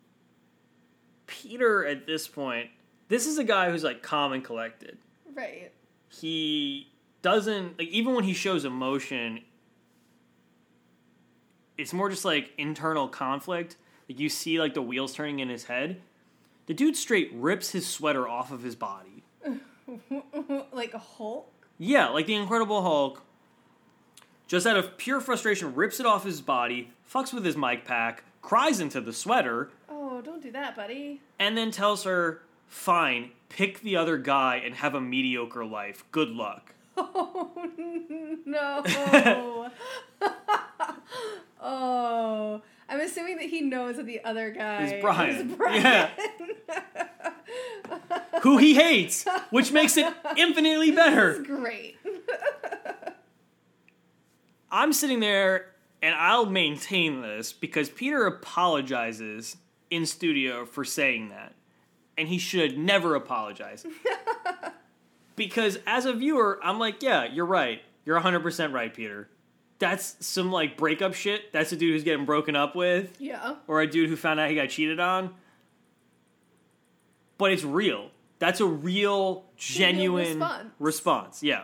S1: Peter, at this point, this is a guy who's, like, calm and collected.
S2: Right.
S1: He doesn't, like, even when he shows emotion... It's more just, like, internal conflict. Like, you see, like, the wheels turning in his head. The dude straight rips his sweater off of his body.
S2: Like a Hulk?
S1: Yeah, like the Incredible Hulk. Just out of pure frustration, rips it off his body, fucks with his mic pack, cries into the sweater.
S2: Oh, don't do that, buddy.
S1: And then tells her, fine, pick the other guy and have a mediocre life. Good luck.
S2: Oh, no. Oh, I'm assuming that he knows that the other guy
S1: is Brian.
S2: Is Brian.
S1: Yeah. Who he hates, which makes it infinitely better.
S2: This is great.
S1: I'm sitting there, and I'll maintain this, because Peter apologizes in studio for saying that. And he should never apologize. Because as a viewer, I'm like, yeah, you're right. You're one hundred percent right, Peter. That's some, like, breakup shit. That's a dude who's getting broken up with.
S2: Yeah.
S1: Or a dude who found out he got cheated on. But it's real. That's a real, genuine
S2: response.
S1: response. Yeah.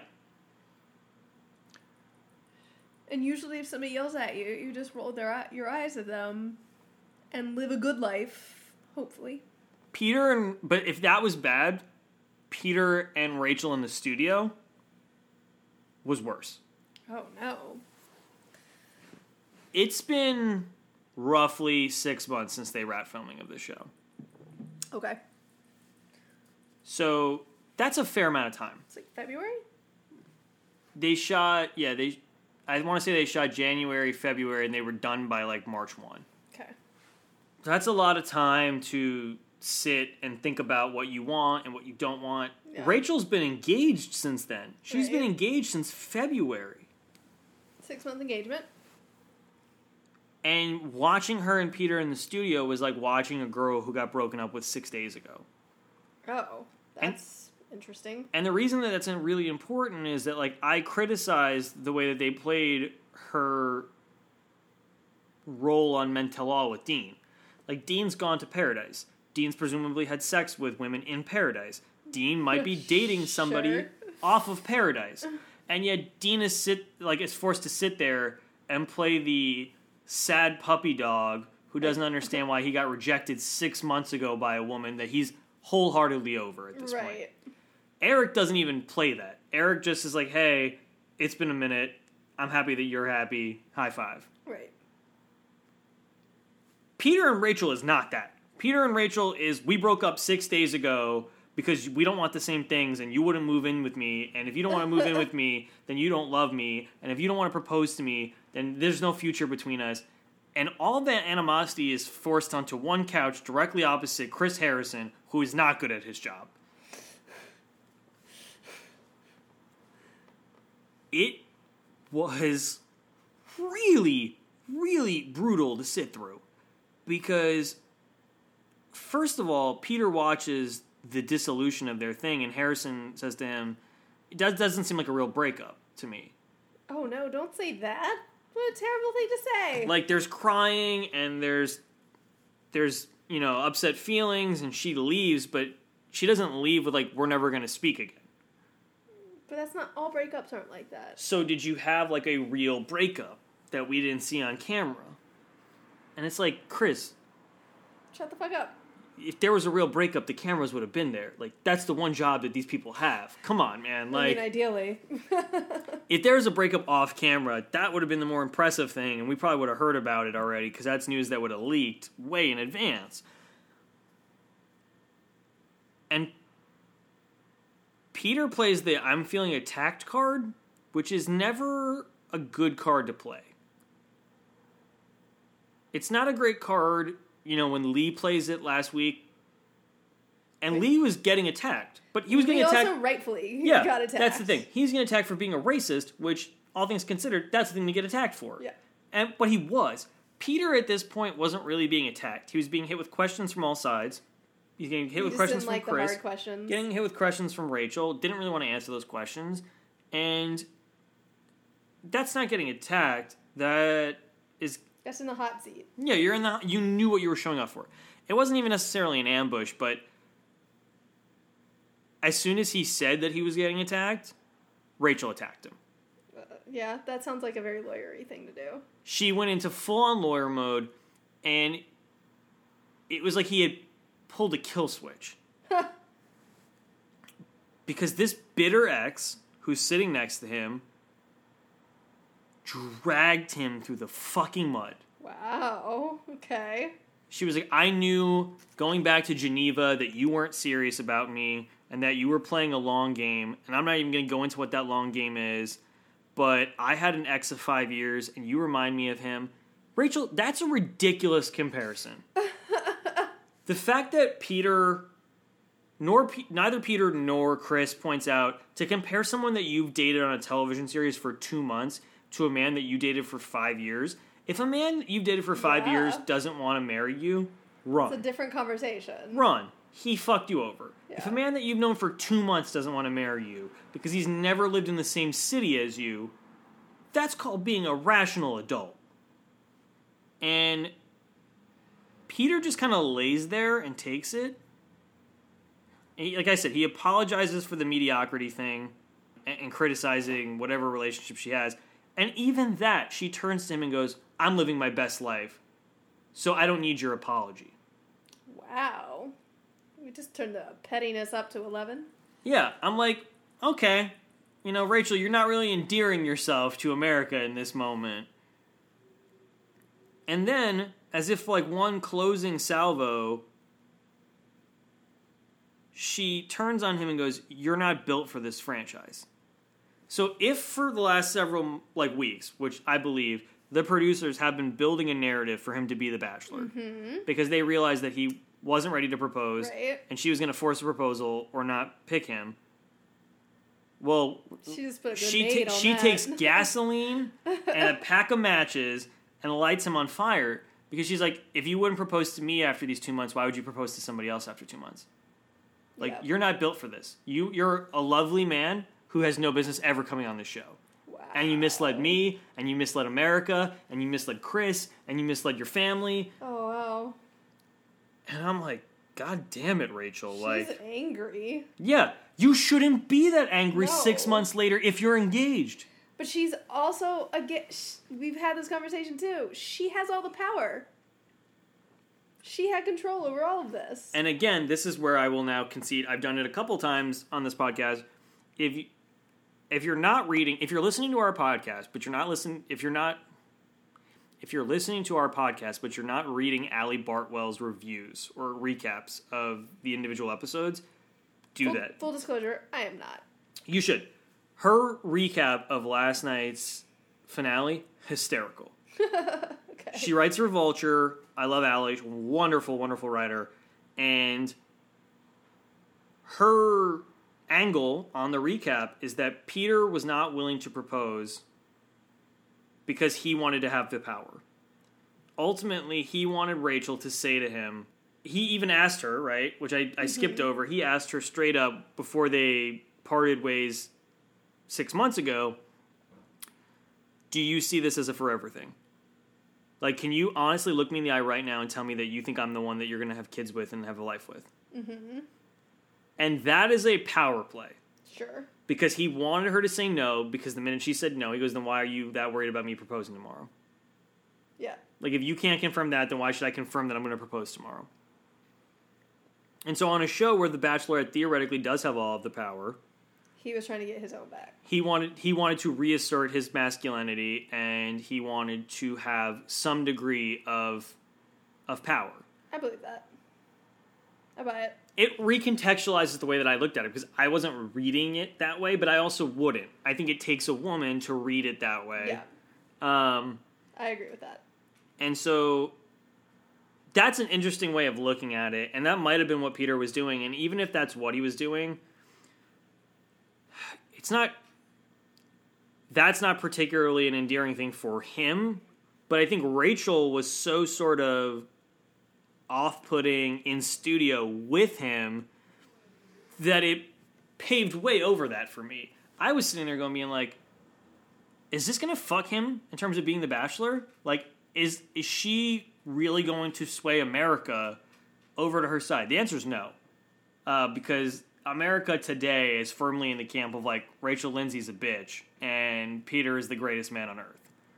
S2: And usually if somebody yells at you, you just roll their your eyes at them and live a good life, hopefully.
S1: Peter and... But if that was bad, Peter and Rachel in the studio was worse.
S2: Oh, no.
S1: It's been roughly six months since they wrapped filming of this show.
S2: Okay.
S1: So, that's a fair amount of time.
S2: It's like February?
S1: They shot, yeah, they, I want to say they shot January, February, and they were done by, like, March first.
S2: Okay.
S1: So that's a lot of time to sit and think about what you want and what you don't want. Yeah. Rachel's been engaged since then. She's right. been engaged since February.
S2: Six-month engagement.
S1: And watching her and Peter in the studio was like watching a girl who got broken up with six days ago.
S2: Oh, that's and, interesting.
S1: And the reason that that's really important is that, like, I criticized the way that they played her role on Men Tell All with Dean. Like, Dean's gone to paradise. Dean's presumably had sex with women in paradise. Dean might be dating somebody
S2: sure.
S1: off of paradise. And yet Dean is sit like is forced to sit there and play the sad puppy dog who doesn't understand why he got rejected six months ago by a woman that he's wholeheartedly over at this
S2: right.
S1: point. Eric doesn't even play that. Eric just is like, hey, it's been a minute. I'm happy that you're happy. High five.
S2: Right.
S1: Peter and Rachel is not that. Peter and Rachel is, we broke up six days ago, because we don't want the same things, and you wouldn't move in with me, and if you don't want to move in with me, then you don't love me, and if you don't want to propose to me, then there's no future between us. And all that animosity is forced onto one couch directly opposite Chris Harrison, who is not good at his job. It was really, really brutal to sit through. Because, first of all, Peter watches the dissolution of their thing, and Harrison says to him, it does, doesn't seem like a real breakup to me.
S2: Oh, no, don't say that. What a terrible thing to say.
S1: Like, there's crying, and there's, there's, you know, upset feelings, and she leaves, but she doesn't leave with, like, we're never going to speak again.
S2: But that's not, all breakups aren't like that.
S1: So did you have, like, a real breakup that we didn't see on camera? And it's like, Chris,
S2: shut the fuck up.
S1: If there was a real breakup, the cameras would have been there. Like, that's the one job that these people have. Come on, man. Like,
S2: I mean, ideally.
S1: If there was a breakup off camera, that would have been the more impressive thing, and we probably would have heard about it already, because that's news that would have leaked way in advance. And Peter plays the I'm feeling attacked card, which is never a good card to play. It's not a great card, you know, when Lee plays it last week. And Lee was getting attacked. But he was getting
S2: Lee
S1: attacked.
S2: also rightfully
S1: yeah,
S2: got attacked.
S1: That's the thing. He's getting attacked for being a racist, which, all things considered, that's the thing to get attacked for.
S2: Yeah.
S1: And But he was. Peter, at this point, wasn't really being attacked. He was being hit with questions from all sides. He's getting hit
S2: he
S1: with
S2: just
S1: questions
S2: didn't
S1: from
S2: like
S1: Chris.
S2: The hard questions.
S1: Getting hit with questions from Rachel. Didn't really want to answer those questions. And that's not getting attacked. That is...
S2: That's in the hot seat.
S1: Yeah, you're in the... You knew what you were showing up for. It wasn't even necessarily an ambush, but as soon as he said that he was getting attacked, Rachel attacked him.
S2: Uh, yeah, that sounds like a very lawyery thing to do.
S1: She went into full-on lawyer mode, and it was like he had pulled a kill switch. Because this bitter ex, who's sitting next to him, dragged him through the fucking mud.
S2: Wow, okay.
S1: She was like, I knew going back to Geneva that you weren't serious about me and that you were playing a long game, and I'm not even going to go into what that long game is, but I had an ex of five years, and you remind me of him. Rachel, that's a ridiculous comparison. The fact that Peter, nor neither Peter nor Chris points out, to compare someone that you've dated on a television series for two months to a man that you dated for five years, if a man you've dated for five
S2: yeah.
S1: years doesn't want to marry you, run.
S2: It's a different conversation.
S1: Run. He fucked you over.
S2: Yeah.
S1: If a man that you've known for two months doesn't want to marry you because he's never lived in the same city as you, that's called being a rational adult. And Peter just kind of lays there and takes it. And he, like I said, he apologizes for the mediocrity thing and, and criticizing whatever relationship she has. And even that, she turns to him and goes, I'm living my best life, so I don't need your apology.
S2: Wow. We just turned the pettiness up to eleven.
S1: Yeah, I'm like, okay. You know, Rachel, you're not really endearing yourself to America in this moment. And then, as if like one closing salvo, she turns on him and goes, you're not built for this franchise. So if for the last several like weeks, which I believe, the producers have been building a narrative for him to be the Bachelor, mm-hmm. because they realized that he wasn't ready to propose,
S2: right.
S1: and she was going to force a proposal or not pick him. Well,
S2: she just put a
S1: she ta-
S2: on
S1: she
S2: that.
S1: takes gasoline and a pack of matches and lights him on fire because she's like, if you wouldn't propose to me after these two months, why would you propose to somebody else after two months? Like,
S2: yep.
S1: You're not built for this. You you're a lovely man who has no business ever coming on this show.
S2: Wow.
S1: And you misled me, and you misled America, and you misled Chris, and you misled your family.
S2: Oh, wow.
S1: And I'm like, God damn it, Rachel.
S2: She's
S1: like,
S2: angry.
S1: Yeah, you shouldn't be that angry
S2: No.
S1: six months later if you're engaged.
S2: But she's also, again, we've had this conversation too. She has all the power. She had control over all of this.
S1: And again, this is where I will now concede. I've done it a couple times on this podcast. If you, if you're not reading, if you're listening to our podcast, but you're not listening, if you're not, if you're listening to our podcast, but you're not reading Allie Bartwell's reviews or recaps of the individual episodes, do
S2: full,
S1: that.
S2: Full disclosure, I am not.
S1: You should. Her recap of last night's finale, hysterical.
S2: Okay.
S1: She writes for Vulture. I love Allie. Wonderful, wonderful writer. And her angle on the recap is that Peter was not willing to propose because he wanted to have the power. Ultimately, he wanted Rachel to say to him, he even asked her, right, which I, I mm-hmm. skipped over, he asked her straight up before they parted ways six months ago, do you see this as a forever thing? Like, can you honestly look me in the eye right now and tell me that you think I'm the one that you're going to have kids with and have a life with?
S2: Mm-hmm.
S1: And that is a power play.
S2: Sure.
S1: Because he wanted her to say no, because the minute she said no, he goes, then why are you that worried about me proposing tomorrow?
S2: Yeah.
S1: Like, if you can't confirm that, then why should I confirm that I'm going to propose tomorrow? And so on a show where the Bachelorette theoretically does have all of the power,
S2: he was trying to get his own back.
S1: He wanted he wanted to reassert his masculinity, and he wanted to have some degree of of power.
S2: I believe that. I buy it.
S1: It recontextualizes the way that I looked at it, because I wasn't reading it that way, but I also wouldn't. I think it takes a woman to read it that way.
S2: Yeah.
S1: Um,
S2: I agree with that.
S1: And so that's an interesting way of looking at it, and that might have been what Peter was doing, and even if that's what he was doing, it's not, that's not particularly an endearing thing for him, but I think Rachel was so sort of off-putting in studio with him that it paved way over that for me. I was sitting there going, being like, is this going to fuck him in terms of being the Bachelor? Like, is is she really going to sway America over to her side? The answer is no. Uh, because America today is firmly in the camp of, like, Rachel Lindsay's a bitch, and Peter is the greatest man on earth.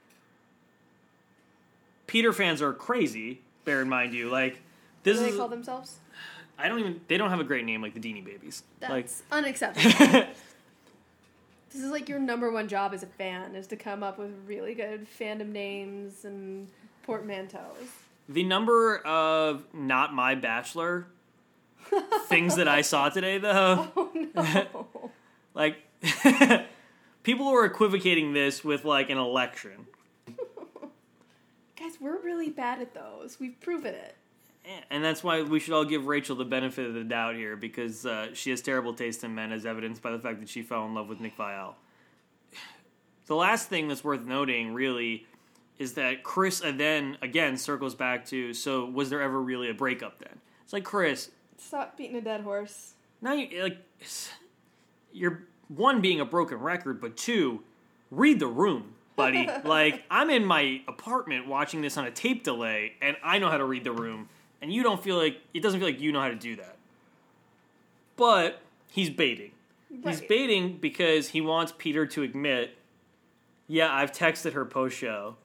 S1: Peter fans are crazy, bear in mind you. Like, this
S2: what do
S1: is...
S2: they call themselves?
S1: I don't even... They don't have a great name like the Deanie Babies.
S2: That's
S1: like,
S2: unacceptable. This is like your number one job as a fan, is to come up with really good fandom names and portmanteaus.
S1: The number of Not My Bachelor things that I saw today, though.
S2: Oh, no.
S1: Like, people were equivocating this with, like, an election.
S2: Guys, we're really bad at those. We've proven it.
S1: And that's why we should all give Rachel the benefit of the doubt here, because uh, she has terrible taste in men, as evidenced by the fact that she fell in love with Nick Viall. The last thing that's worth noting, really, is that Chris then, again, circles back to, so was there ever really a breakup then? It's like, Chris...
S2: Stop beating a dead horse.
S1: Now, you, like, you're, one, being a broken record, but two, read the room, buddy. Like, I'm in my apartment watching this on a tape delay, and I know how to read the room. And you don't feel like, it doesn't feel like you know how to do that. But he's baiting. Right. He's baiting because he wants Peter to admit, yeah, I've texted her post-show.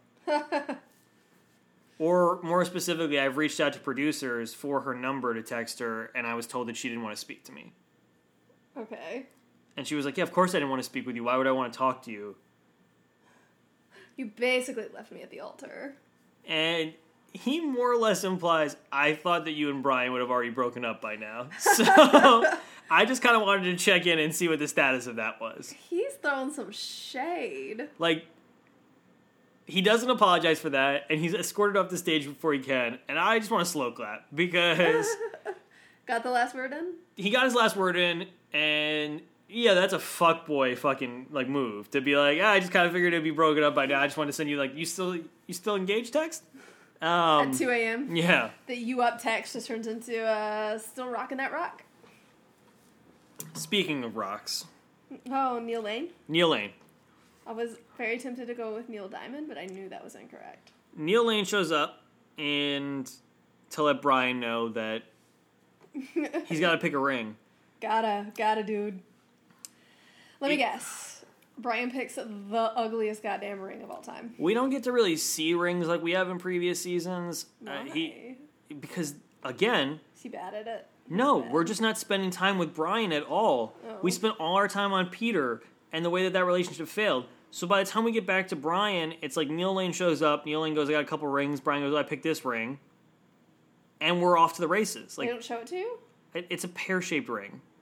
S1: Or, more specifically, I've reached out to producers for her number to text her, and I was told that she didn't want to speak to me.
S2: Okay.
S1: And she was like, yeah, of course I didn't want to speak with you. Why would I want to talk to you?
S2: You basically left me at the altar.
S1: And... he more or less implies, I thought that you and Brian would have already broken up by now. So, I just kind of wanted to check in and see what the status of that was.
S2: He's throwing some shade.
S1: Like, he doesn't apologize for that, and he's escorted off the stage before he can, and I just want to slow clap, because...
S2: Got the last word in?
S1: He got his last word in, and... yeah, that's a fuckboy fucking, like, move. To be like, ah, I just kind of figured it'd be broken up by now. I just want to send you, like, you still you still engaged text? Um,
S2: At two a.m.?
S1: Yeah.
S2: The you up text just turns into, uh, still rocking that rock.
S1: Speaking of rocks.
S2: Oh, Neil Lane?
S1: Neil Lane.
S2: I was very tempted to go with Neil Diamond, but I knew that was incorrect.
S1: Neil Lane shows up, and to let Brian know that he's got to pick a ring.
S2: Gotta, gotta, dude. Let me guess. Brian picks the ugliest goddamn ring of all time.
S1: We don't get to really see rings like we have in previous seasons.
S2: Why?
S1: Uh, he, because, again...
S2: Is he bad at it?
S1: No, we're just not spending time with Brian at all.
S2: Oh.
S1: We spent all our time on Peter and the way that that relationship failed. So by the time we get back to Brian, it's like Neil Lane shows up. Neil Lane goes, I got a couple rings. Brian goes, I picked this ring. And we're off to the races. Like,
S2: they don't show it to you?
S1: It, it's a pear-shaped ring.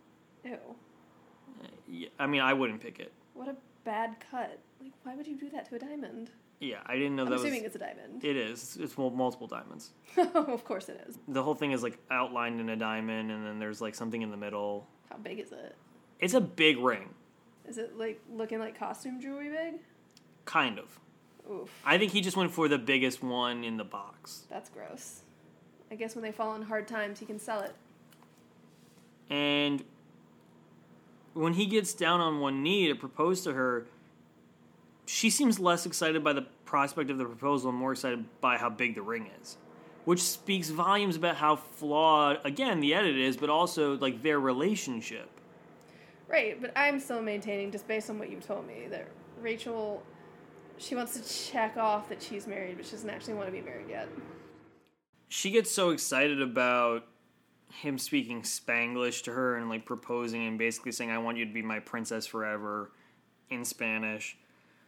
S2: Ew.
S1: Yeah, I mean, I wouldn't pick it.
S2: What a bad cut. Like, why would you do that to a diamond?
S1: Yeah, I didn't know
S2: I'm
S1: that was...
S2: assuming it's a diamond.
S1: It is. It's mul- multiple diamonds.
S2: Of course it is.
S1: The whole thing is, like, outlined in a diamond, and then there's, like, something in the middle.
S2: How big is it?
S1: It's a big ring.
S2: Is it, like, looking like costume jewelry big?
S1: Kind of.
S2: Oof.
S1: I think he just went for the biggest one in the box.
S2: That's gross. I guess when they fall on hard times, he can sell it.
S1: And when he gets down on one knee to propose to her, she seems less excited by the prospect of the proposal and more excited by how big the ring is. Which speaks volumes about how flawed, again, the edit is, but also, like, their relationship.
S2: Right, but I'm still maintaining, just based on what you told me, that Rachel, she wants to check off that she's married, but she doesn't actually want to be married yet.
S1: She gets so excited about him speaking Spanglish to her and, like, proposing and basically saying, I want you to be my princess forever in Spanish.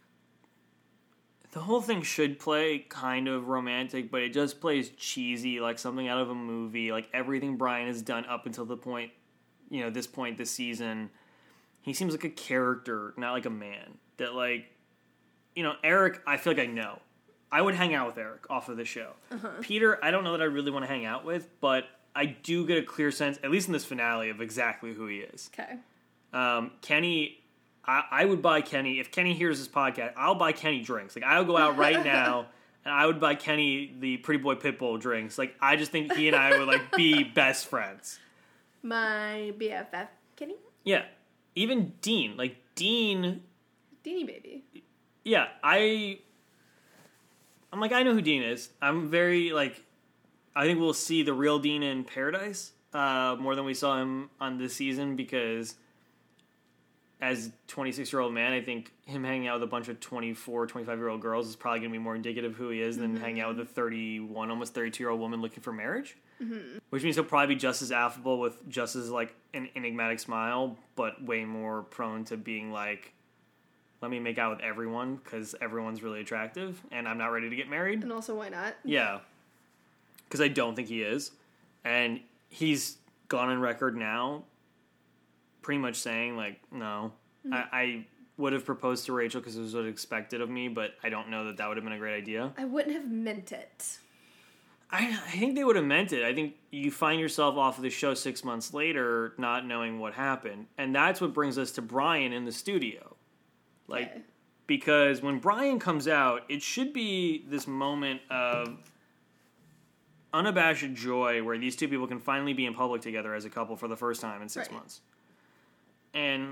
S1: The whole thing should play kind of romantic, but it just plays cheesy, like something out of a movie. Like, everything Brian has done up until the point, you know, this point this season, he seems like a character, not like a man. That, like, you know, Eric, I feel like I know. I would hang out with Eric off of the show. Uh-huh. Peter, I don't know that I really want to hang out with, but I do get a clear sense, at least in this finale, of exactly who he is.
S2: Okay.
S1: Um, Kenny... I, I would buy Kenny, if Kenny hears this podcast, I'll buy Kenny drinks. Like, I'll go out right now, and I would buy Kenny the Pretty Boy Pitbull drinks. Like, I just think he and I would, like, be best friends.
S2: My B F F, Kenny?
S1: Yeah. Even Dean. Like, Dean...
S2: Deanie baby.
S1: Yeah, I... I'm like, I know who Dean is. I'm very, like... I think we'll see the real Dean in Paradise, uh, more than we saw him on this season, because... as a twenty-six-year-old man, I think him hanging out with a bunch of twenty-four, twenty-five-year-old girls is probably going to be more indicative of who he is than mm-hmm. hanging out with a thirty-one, almost thirty-two-year-old woman looking for marriage. Mm-hmm. Which means he'll probably be just as affable with just as, like, an enigmatic smile, but way more prone to being like, let me make out with everyone, because everyone's really attractive, and I'm not ready to get married.
S2: And also, why not?
S1: Yeah. Because I don't think he is. And he's gone on record now pretty much saying, like, no, mm-hmm. I, I would have proposed to Rachel because it was what expected of me, but I don't know that that would have been a great idea.
S2: I wouldn't have meant it.
S1: I, I think they would have meant it. I think you find yourself off of the show six months later not knowing what happened. And that's what brings us to Brian in the studio. Like, okay. Because when Brian comes out, it should be this moment of unabashed joy where these two people can finally be in public together as a couple for the first time in six right. months. And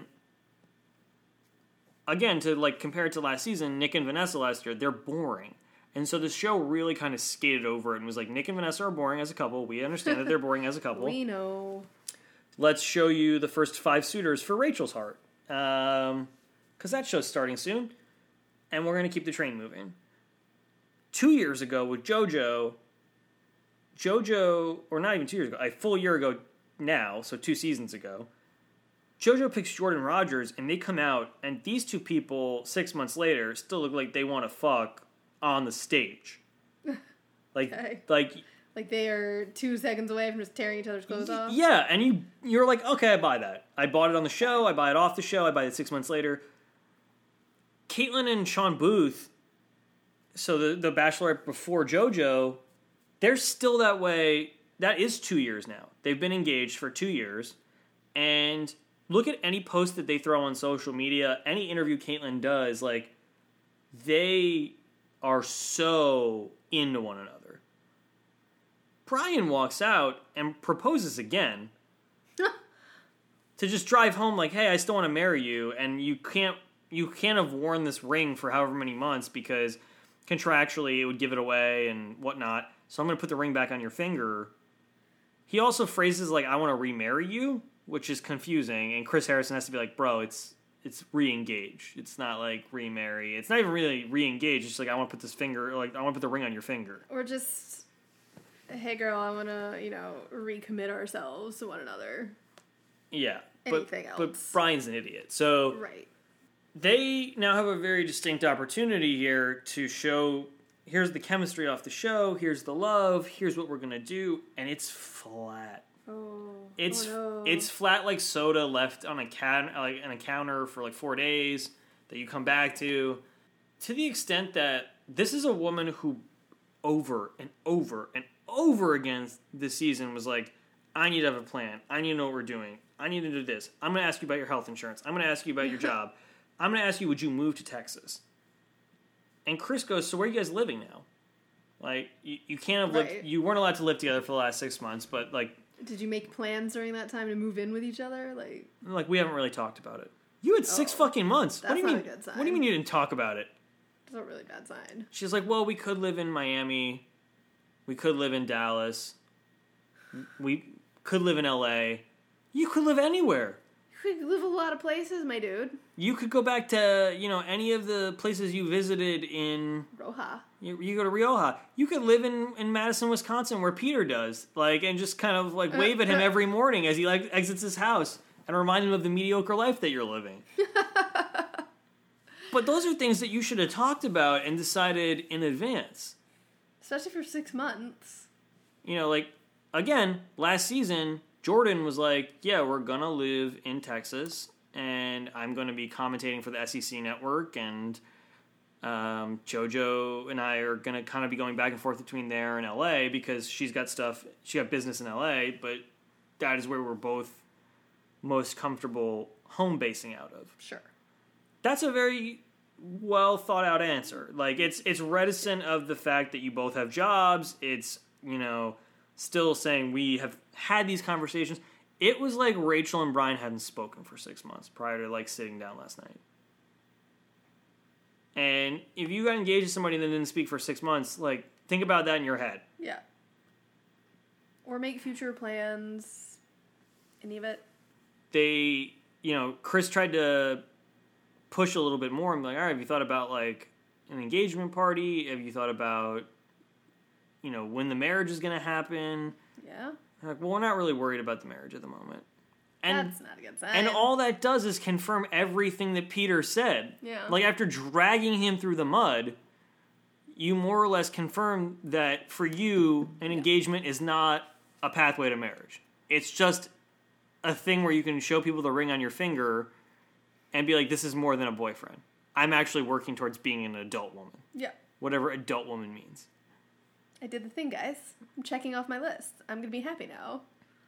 S1: again, to like compare it to last season, Nick and Vanessa last year, they're boring. And so the show really kind of skated over it and was like, Nick and Vanessa are boring as a couple. We understand that they're boring as a couple.
S2: We know.
S1: Let's show you the first five suitors for Rachel's heart. Um, because that show's starting soon. And we're going to keep the train moving. Two years ago with JoJo, JoJo, or not even two years ago, a full year ago now, so two seasons ago, JoJo picks Jordan Rogers, and they come out, and these two people, six months later, still look like they want to fuck on the stage. Like, okay. like,
S2: like they are two seconds away from just tearing each other's clothes off.
S1: Yeah, and you you're like, okay, I buy that. I bought it on the show. I buy it off the show. I buy it six months later. Caitlyn and Sean Booth, so the the Bachelorette before JoJo, they're still that way. That is two years now. They've been engaged for two years, and look at any post that they throw on social media, any interview Caitlyn does, like, they are so into one another. Brian walks out and proposes again to just drive home like, hey, I still want to marry you, and you can't you can't have worn this ring for however many months because contractually it would give it away and whatnot, so I'm going to put the ring back on your finger. He also phrases like, I want to remarry you, which is confusing, and Chris Harrison has to be like, bro, it's it's re-engage. It's not like remarry. It's not even really re-engage. It's just like, I want to put this finger, like, I want to put the ring on your finger.
S2: Or just, hey girl, I want to, you know, recommit ourselves to one another.
S1: Yeah.
S2: Anything
S1: but,
S2: else.
S1: But Brian's an idiot. So
S2: right.
S1: They now have a very distinct opportunity here to show, here's the chemistry off the show, here's the love, here's what we're going to do, and it's flat.
S2: Oh.
S1: It's
S2: oh no.
S1: it's flat like soda left on a can like on a counter for like four days that you come back to. To the extent that this is a woman who over and over and over again this season was like, I need to have a plan. I need to know what we're doing. I need to do this. I'm going to ask you about your health insurance. I'm going to ask you about your job. I'm going to ask you, would you move to Texas? And Chris goes, so where are you guys living now? Like, you, you can't have lived,
S2: Right.
S1: you weren't allowed to live together for the last six months, but like,
S2: Did you make plans during that time to move in with each other? Like,
S1: like we haven't really talked about it. You had six
S2: Oh,
S1: fucking months. What do you
S2: that's
S1: mean?
S2: not a good sign.
S1: What do you mean you didn't talk about it?
S2: that's a really bad sign.
S1: She's like, well, we could live in Miami. We could live in Dallas. We could live in L A. You could live anywhere.
S2: You could live a lot of places, my dude.
S1: You could go back to, you know, any of the places you visited in...
S2: Roja.
S1: You, you go to Rioja. You could live in, in Madison, Wisconsin, where Peter does. Like, and just kind of, like, wave at him every morning as he, like, exits his house. And remind him of the mediocre life that you're living. But those are things that you should have talked about and decided in advance.
S2: Especially for six months.
S1: You know, like, again, last season, Jordan was like, yeah, we're going to live in Texas, and I'm going to be commentating for the S E C network, and um, JoJo and I are going to kind of be going back and forth between there and L A because she's got stuff, she got business in L A, but that is where we're both most comfortable home basing out of.
S2: Sure.
S1: That's a very well thought out answer. Like, it's it's reticent of the fact that you both have jobs. It's, you know, still saying we have had these conversations. It was like Rachel and Brian hadn't spoken for six months prior to, like, sitting down last night. And if you got engaged with somebody and then didn't speak for six months, like, think about that in your head.
S2: Yeah. Or make future plans. Any of it.
S1: They, you know, Chris tried to push a little bit more and be like, all right, have you thought about, like, an engagement party? Have you thought about, you know, when the marriage is going to happen?
S2: Yeah.
S1: I'm like, well, we're not really worried about the marriage at the moment. And,
S2: That's not a good sign.
S1: and all that does is confirm everything that Peter said.
S2: Yeah.
S1: Like, after dragging him through the mud, you more or less confirm that for you, an
S2: Yeah.
S1: engagement is not a pathway to marriage. It's just a thing where you can show people the ring on your finger and be like, this is more than a boyfriend. I'm actually working towards being an adult woman.
S2: Yeah.
S1: Whatever adult woman means.
S2: I did the thing, guys. I'm checking off my list. I'm going to be happy now.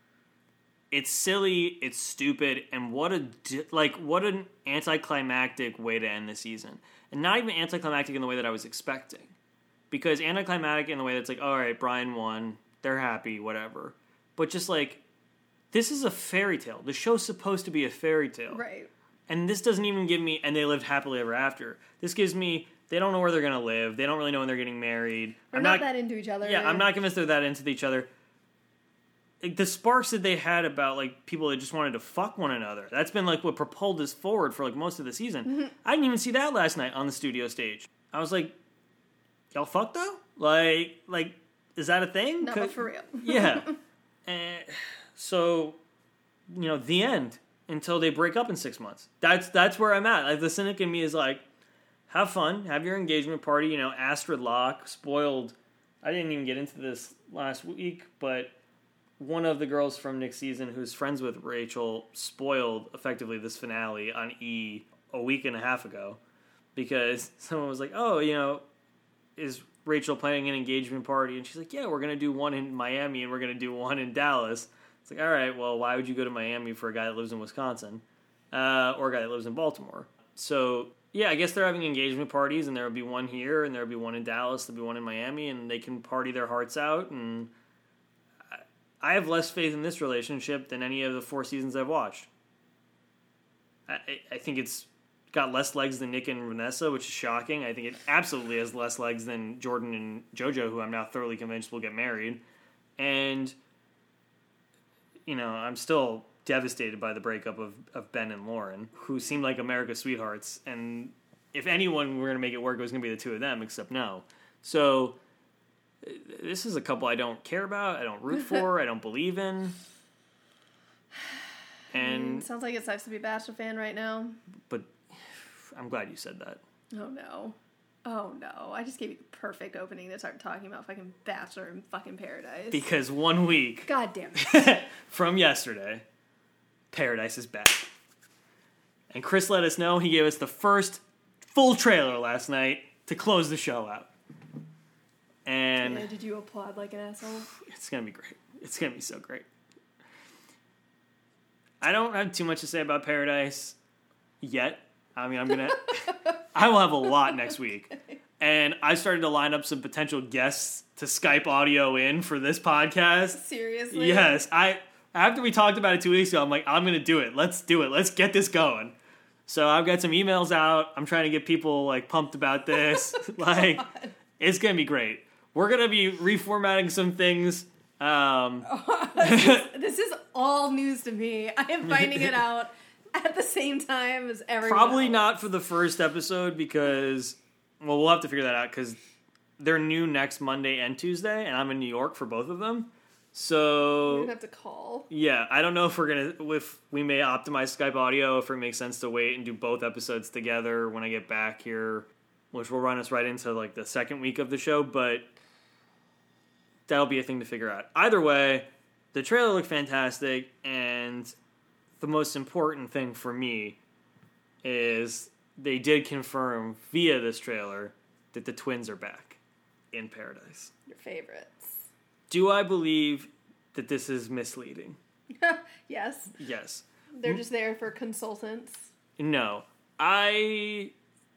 S1: It's silly, it's stupid, and what a, di- like, what an anticlimactic way to end the season. And not even anticlimactic in the way that I was expecting. Because anticlimactic in the way that's like, all right, Brian won, they're happy, whatever. But just like, this is a fairy tale. The show's supposed to be a fairy tale.
S2: Right.
S1: And this doesn't even give me, and they lived happily ever after. This gives me, they don't know where they're going to live. They don't really know when they're getting married.
S2: They're
S1: I'm
S2: not,
S1: not
S2: that into each other.
S1: Yeah, I'm not convinced they're that into each other. Like, the sparks that they had about, like, people that just wanted to fuck one another. That's been, like, what propelled this forward for, like, most of the season.
S2: Mm-hmm.
S1: I didn't even see that last night on the studio stage. I was like, y'all fuck, though? Like, like, is that a thing?
S2: No, but for real.
S1: Yeah. And so, you know, the end. Until they break up in six months. That's that's where I'm at. Like, the cynic in me is like, have fun, have your engagement party. You know, Astrid Locke spoiled. I didn't even get into this last week, but one of the girls from Nick's season who's friends with Rachel spoiled effectively this finale on E a week and a half ago because someone was like, oh, you know, is Rachel planning an engagement party? And she's like, yeah, we're going to do one in Miami and we're going to do one in Dallas. It's like, all right, well, why would you go to Miami for a guy that lives in Wisconsin uh, or a guy that lives in Baltimore? So, yeah, I guess they're having engagement parties, and there will be one here, and there will be one in Dallas, there'll be one in Miami, and they can party their hearts out. And I have less faith in this relationship than any of the four seasons I've watched. I, I think it's got less legs than Nick and Vanessa, which is shocking. I think it absolutely has less legs than Jordan and JoJo, who I'm now thoroughly convinced will get married. And, you know, I'm still devastated by the breakup of, of Ben and Lauren, who seemed like America's sweethearts. And if anyone were going to make it work, it was going to be the two of them, except no. So this is a couple I don't care about, I don't root for, I don't believe in. And
S2: Mm, sounds like it sucks to be a Bachelor fan right now.
S1: But I'm glad you said that.
S2: Oh no. Oh no, I just gave you the perfect opening to start talking about fucking Bachelor in fucking Paradise.
S1: Because one week
S2: God damn it.
S1: from yesterday, Paradise is back. And Chris let us know he gave us the first full trailer last night to close the show out. And
S2: Yeah, did you applaud like an asshole?
S1: it's going to be great. It's going to be so great. I don't have too much to say about Paradise yet. I mean, I'm going to... I will have a lot next week. And I started to line up some potential guests to Skype audio in for this podcast.
S2: Seriously?
S1: Yes. I After we talked about it two weeks ago, I'm like, I'm going to do it. Let's do it. Let's get this going. So I've got some emails out. I'm trying to get people, like, pumped about this. like,
S2: God.
S1: It's going to be great. We're going to be reformatting some things. Um,
S2: this, is, this is all news to me. I am finding it out at the same time as everyone
S1: probably
S2: else.
S1: not for the first episode because, well, we'll have to figure that out because they're new next Monday and Tuesday, and I'm in New York for both of them. So
S2: We're gonna have to call.
S1: Yeah, I don't know if we're gonna if we may optimize Skype audio, if it makes sense to wait and do both episodes together when I get back here, which will run us right into like the second week of the show, but that'll be a thing to figure out. Either way, the trailer looked fantastic, and the most important thing for me is they did confirm via this trailer that the twins are back in Paradise.
S2: Your favorites.
S1: Do I believe that this is misleading?
S2: Yes.
S1: Yes.
S2: They're just there for consultants.
S1: No. I...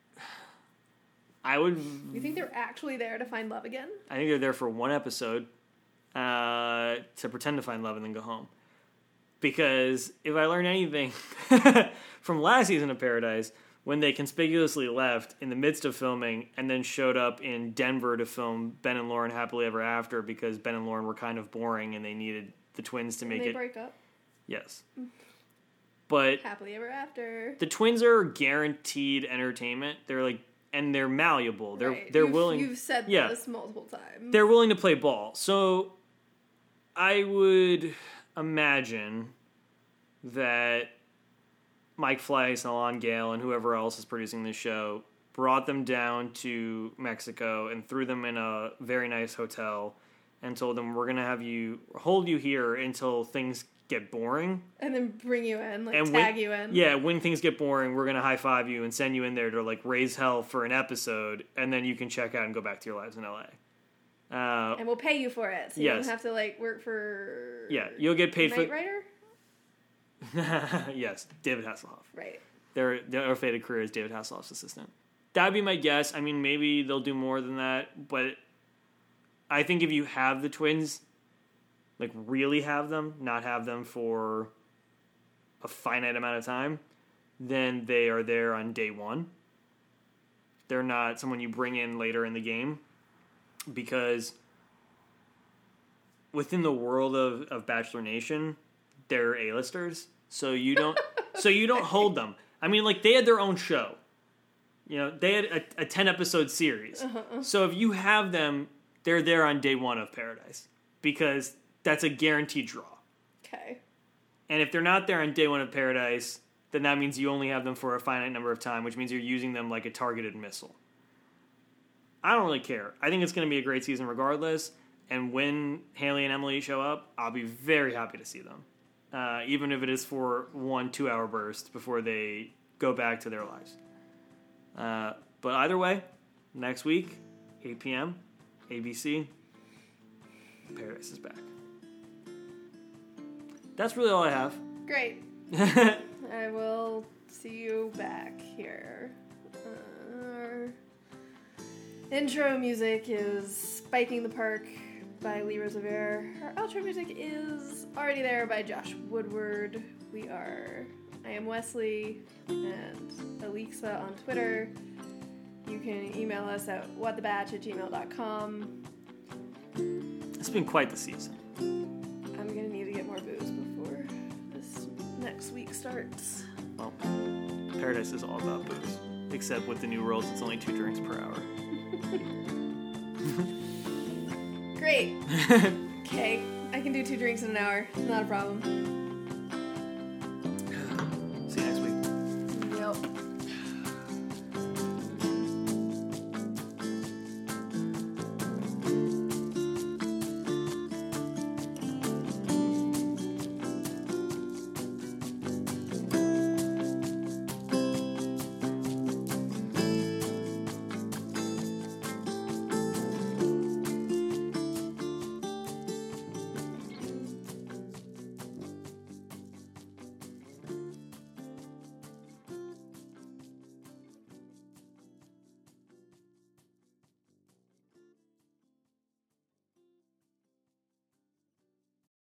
S1: I would...
S2: You think they're actually there to find love again?
S1: I think they're there for one episode uh, to pretend to find love and then go home. Because if I learn anything from last season of Paradise, when they conspicuously left in the midst of filming and then showed up in Denver to film Ben and Lauren Happily Ever After because Ben and Lauren were kind of boring and they needed the twins to
S2: And
S1: make
S2: they
S1: it...
S2: break up.
S1: Yes. But
S2: Happily Ever After.
S1: the twins are guaranteed entertainment. They're like... And they're malleable. They're
S2: Right.
S1: they're
S2: you've,
S1: willing...
S2: You've said
S1: yeah.
S2: this multiple times.
S1: They're willing to play ball. So I would imagine that Mike Fleiss and Alon Gale and whoever else is producing this show brought them down to Mexico and threw them in a very nice hotel and told them, we're going to have you hold you here until things get boring.
S2: And then bring you in, like
S1: and
S2: tag
S1: when,
S2: you in.
S1: Yeah, when things get boring, we're going to high five you and send you in there to like raise hell for an episode, and then you can check out and go back to your lives in L A. Uh,
S2: And we'll pay you for it, so you
S1: yes.
S2: don't have to like work for.
S1: yeah, you'll get paid
S2: Knight
S1: for...
S2: Rider?
S1: Yes, David Hasselhoff.
S2: Right.
S1: Their their fated career is David Hasselhoff's assistant. That'd be my guess. I mean, maybe they'll do more than that, but I think if you have the twins, like really have them, not have them for a finite amount of time, then they are there on day one. They're not someone you bring in later in the game, because within the world of, of Bachelor Nation, they're A-listers, so you don't so you don't hold them. I mean, like, they had their own show. You know, they had a, a ten-episode series.
S2: Uh-huh.
S1: So if you have them, they're there on day one of Paradise, because that's a guaranteed draw.
S2: Okay.
S1: And if they're not there on day one of Paradise, then that means you only have them for a finite number of time, which means you're using them like a targeted missile. I don't really care. I think it's going to be a great season regardless, and when Haley and Emily show up, I'll be very happy to see them. Uh, even if it is for one two-hour burst before they go back to their lives. Uh, but either way, next week, eight p.m., A B C, Paradise is back. That's really all I have.
S2: Great. I will see you back here. Uh, our intro music is Spiking the Park by Lee Rosevere. Our outro music is Already There by Josh Woodward. We are, I am Wesley and Alexa on Twitter. You can email us at whatthebatch at gmail dot com.
S1: It's been quite the season.
S2: I'm going to need to get more booze before this next week starts.
S1: Well, Paradise is all about booze. Except with the new rules, it's only two drinks per hour.
S2: Great. Okay, I can do two drinks in an hour. Not a problem.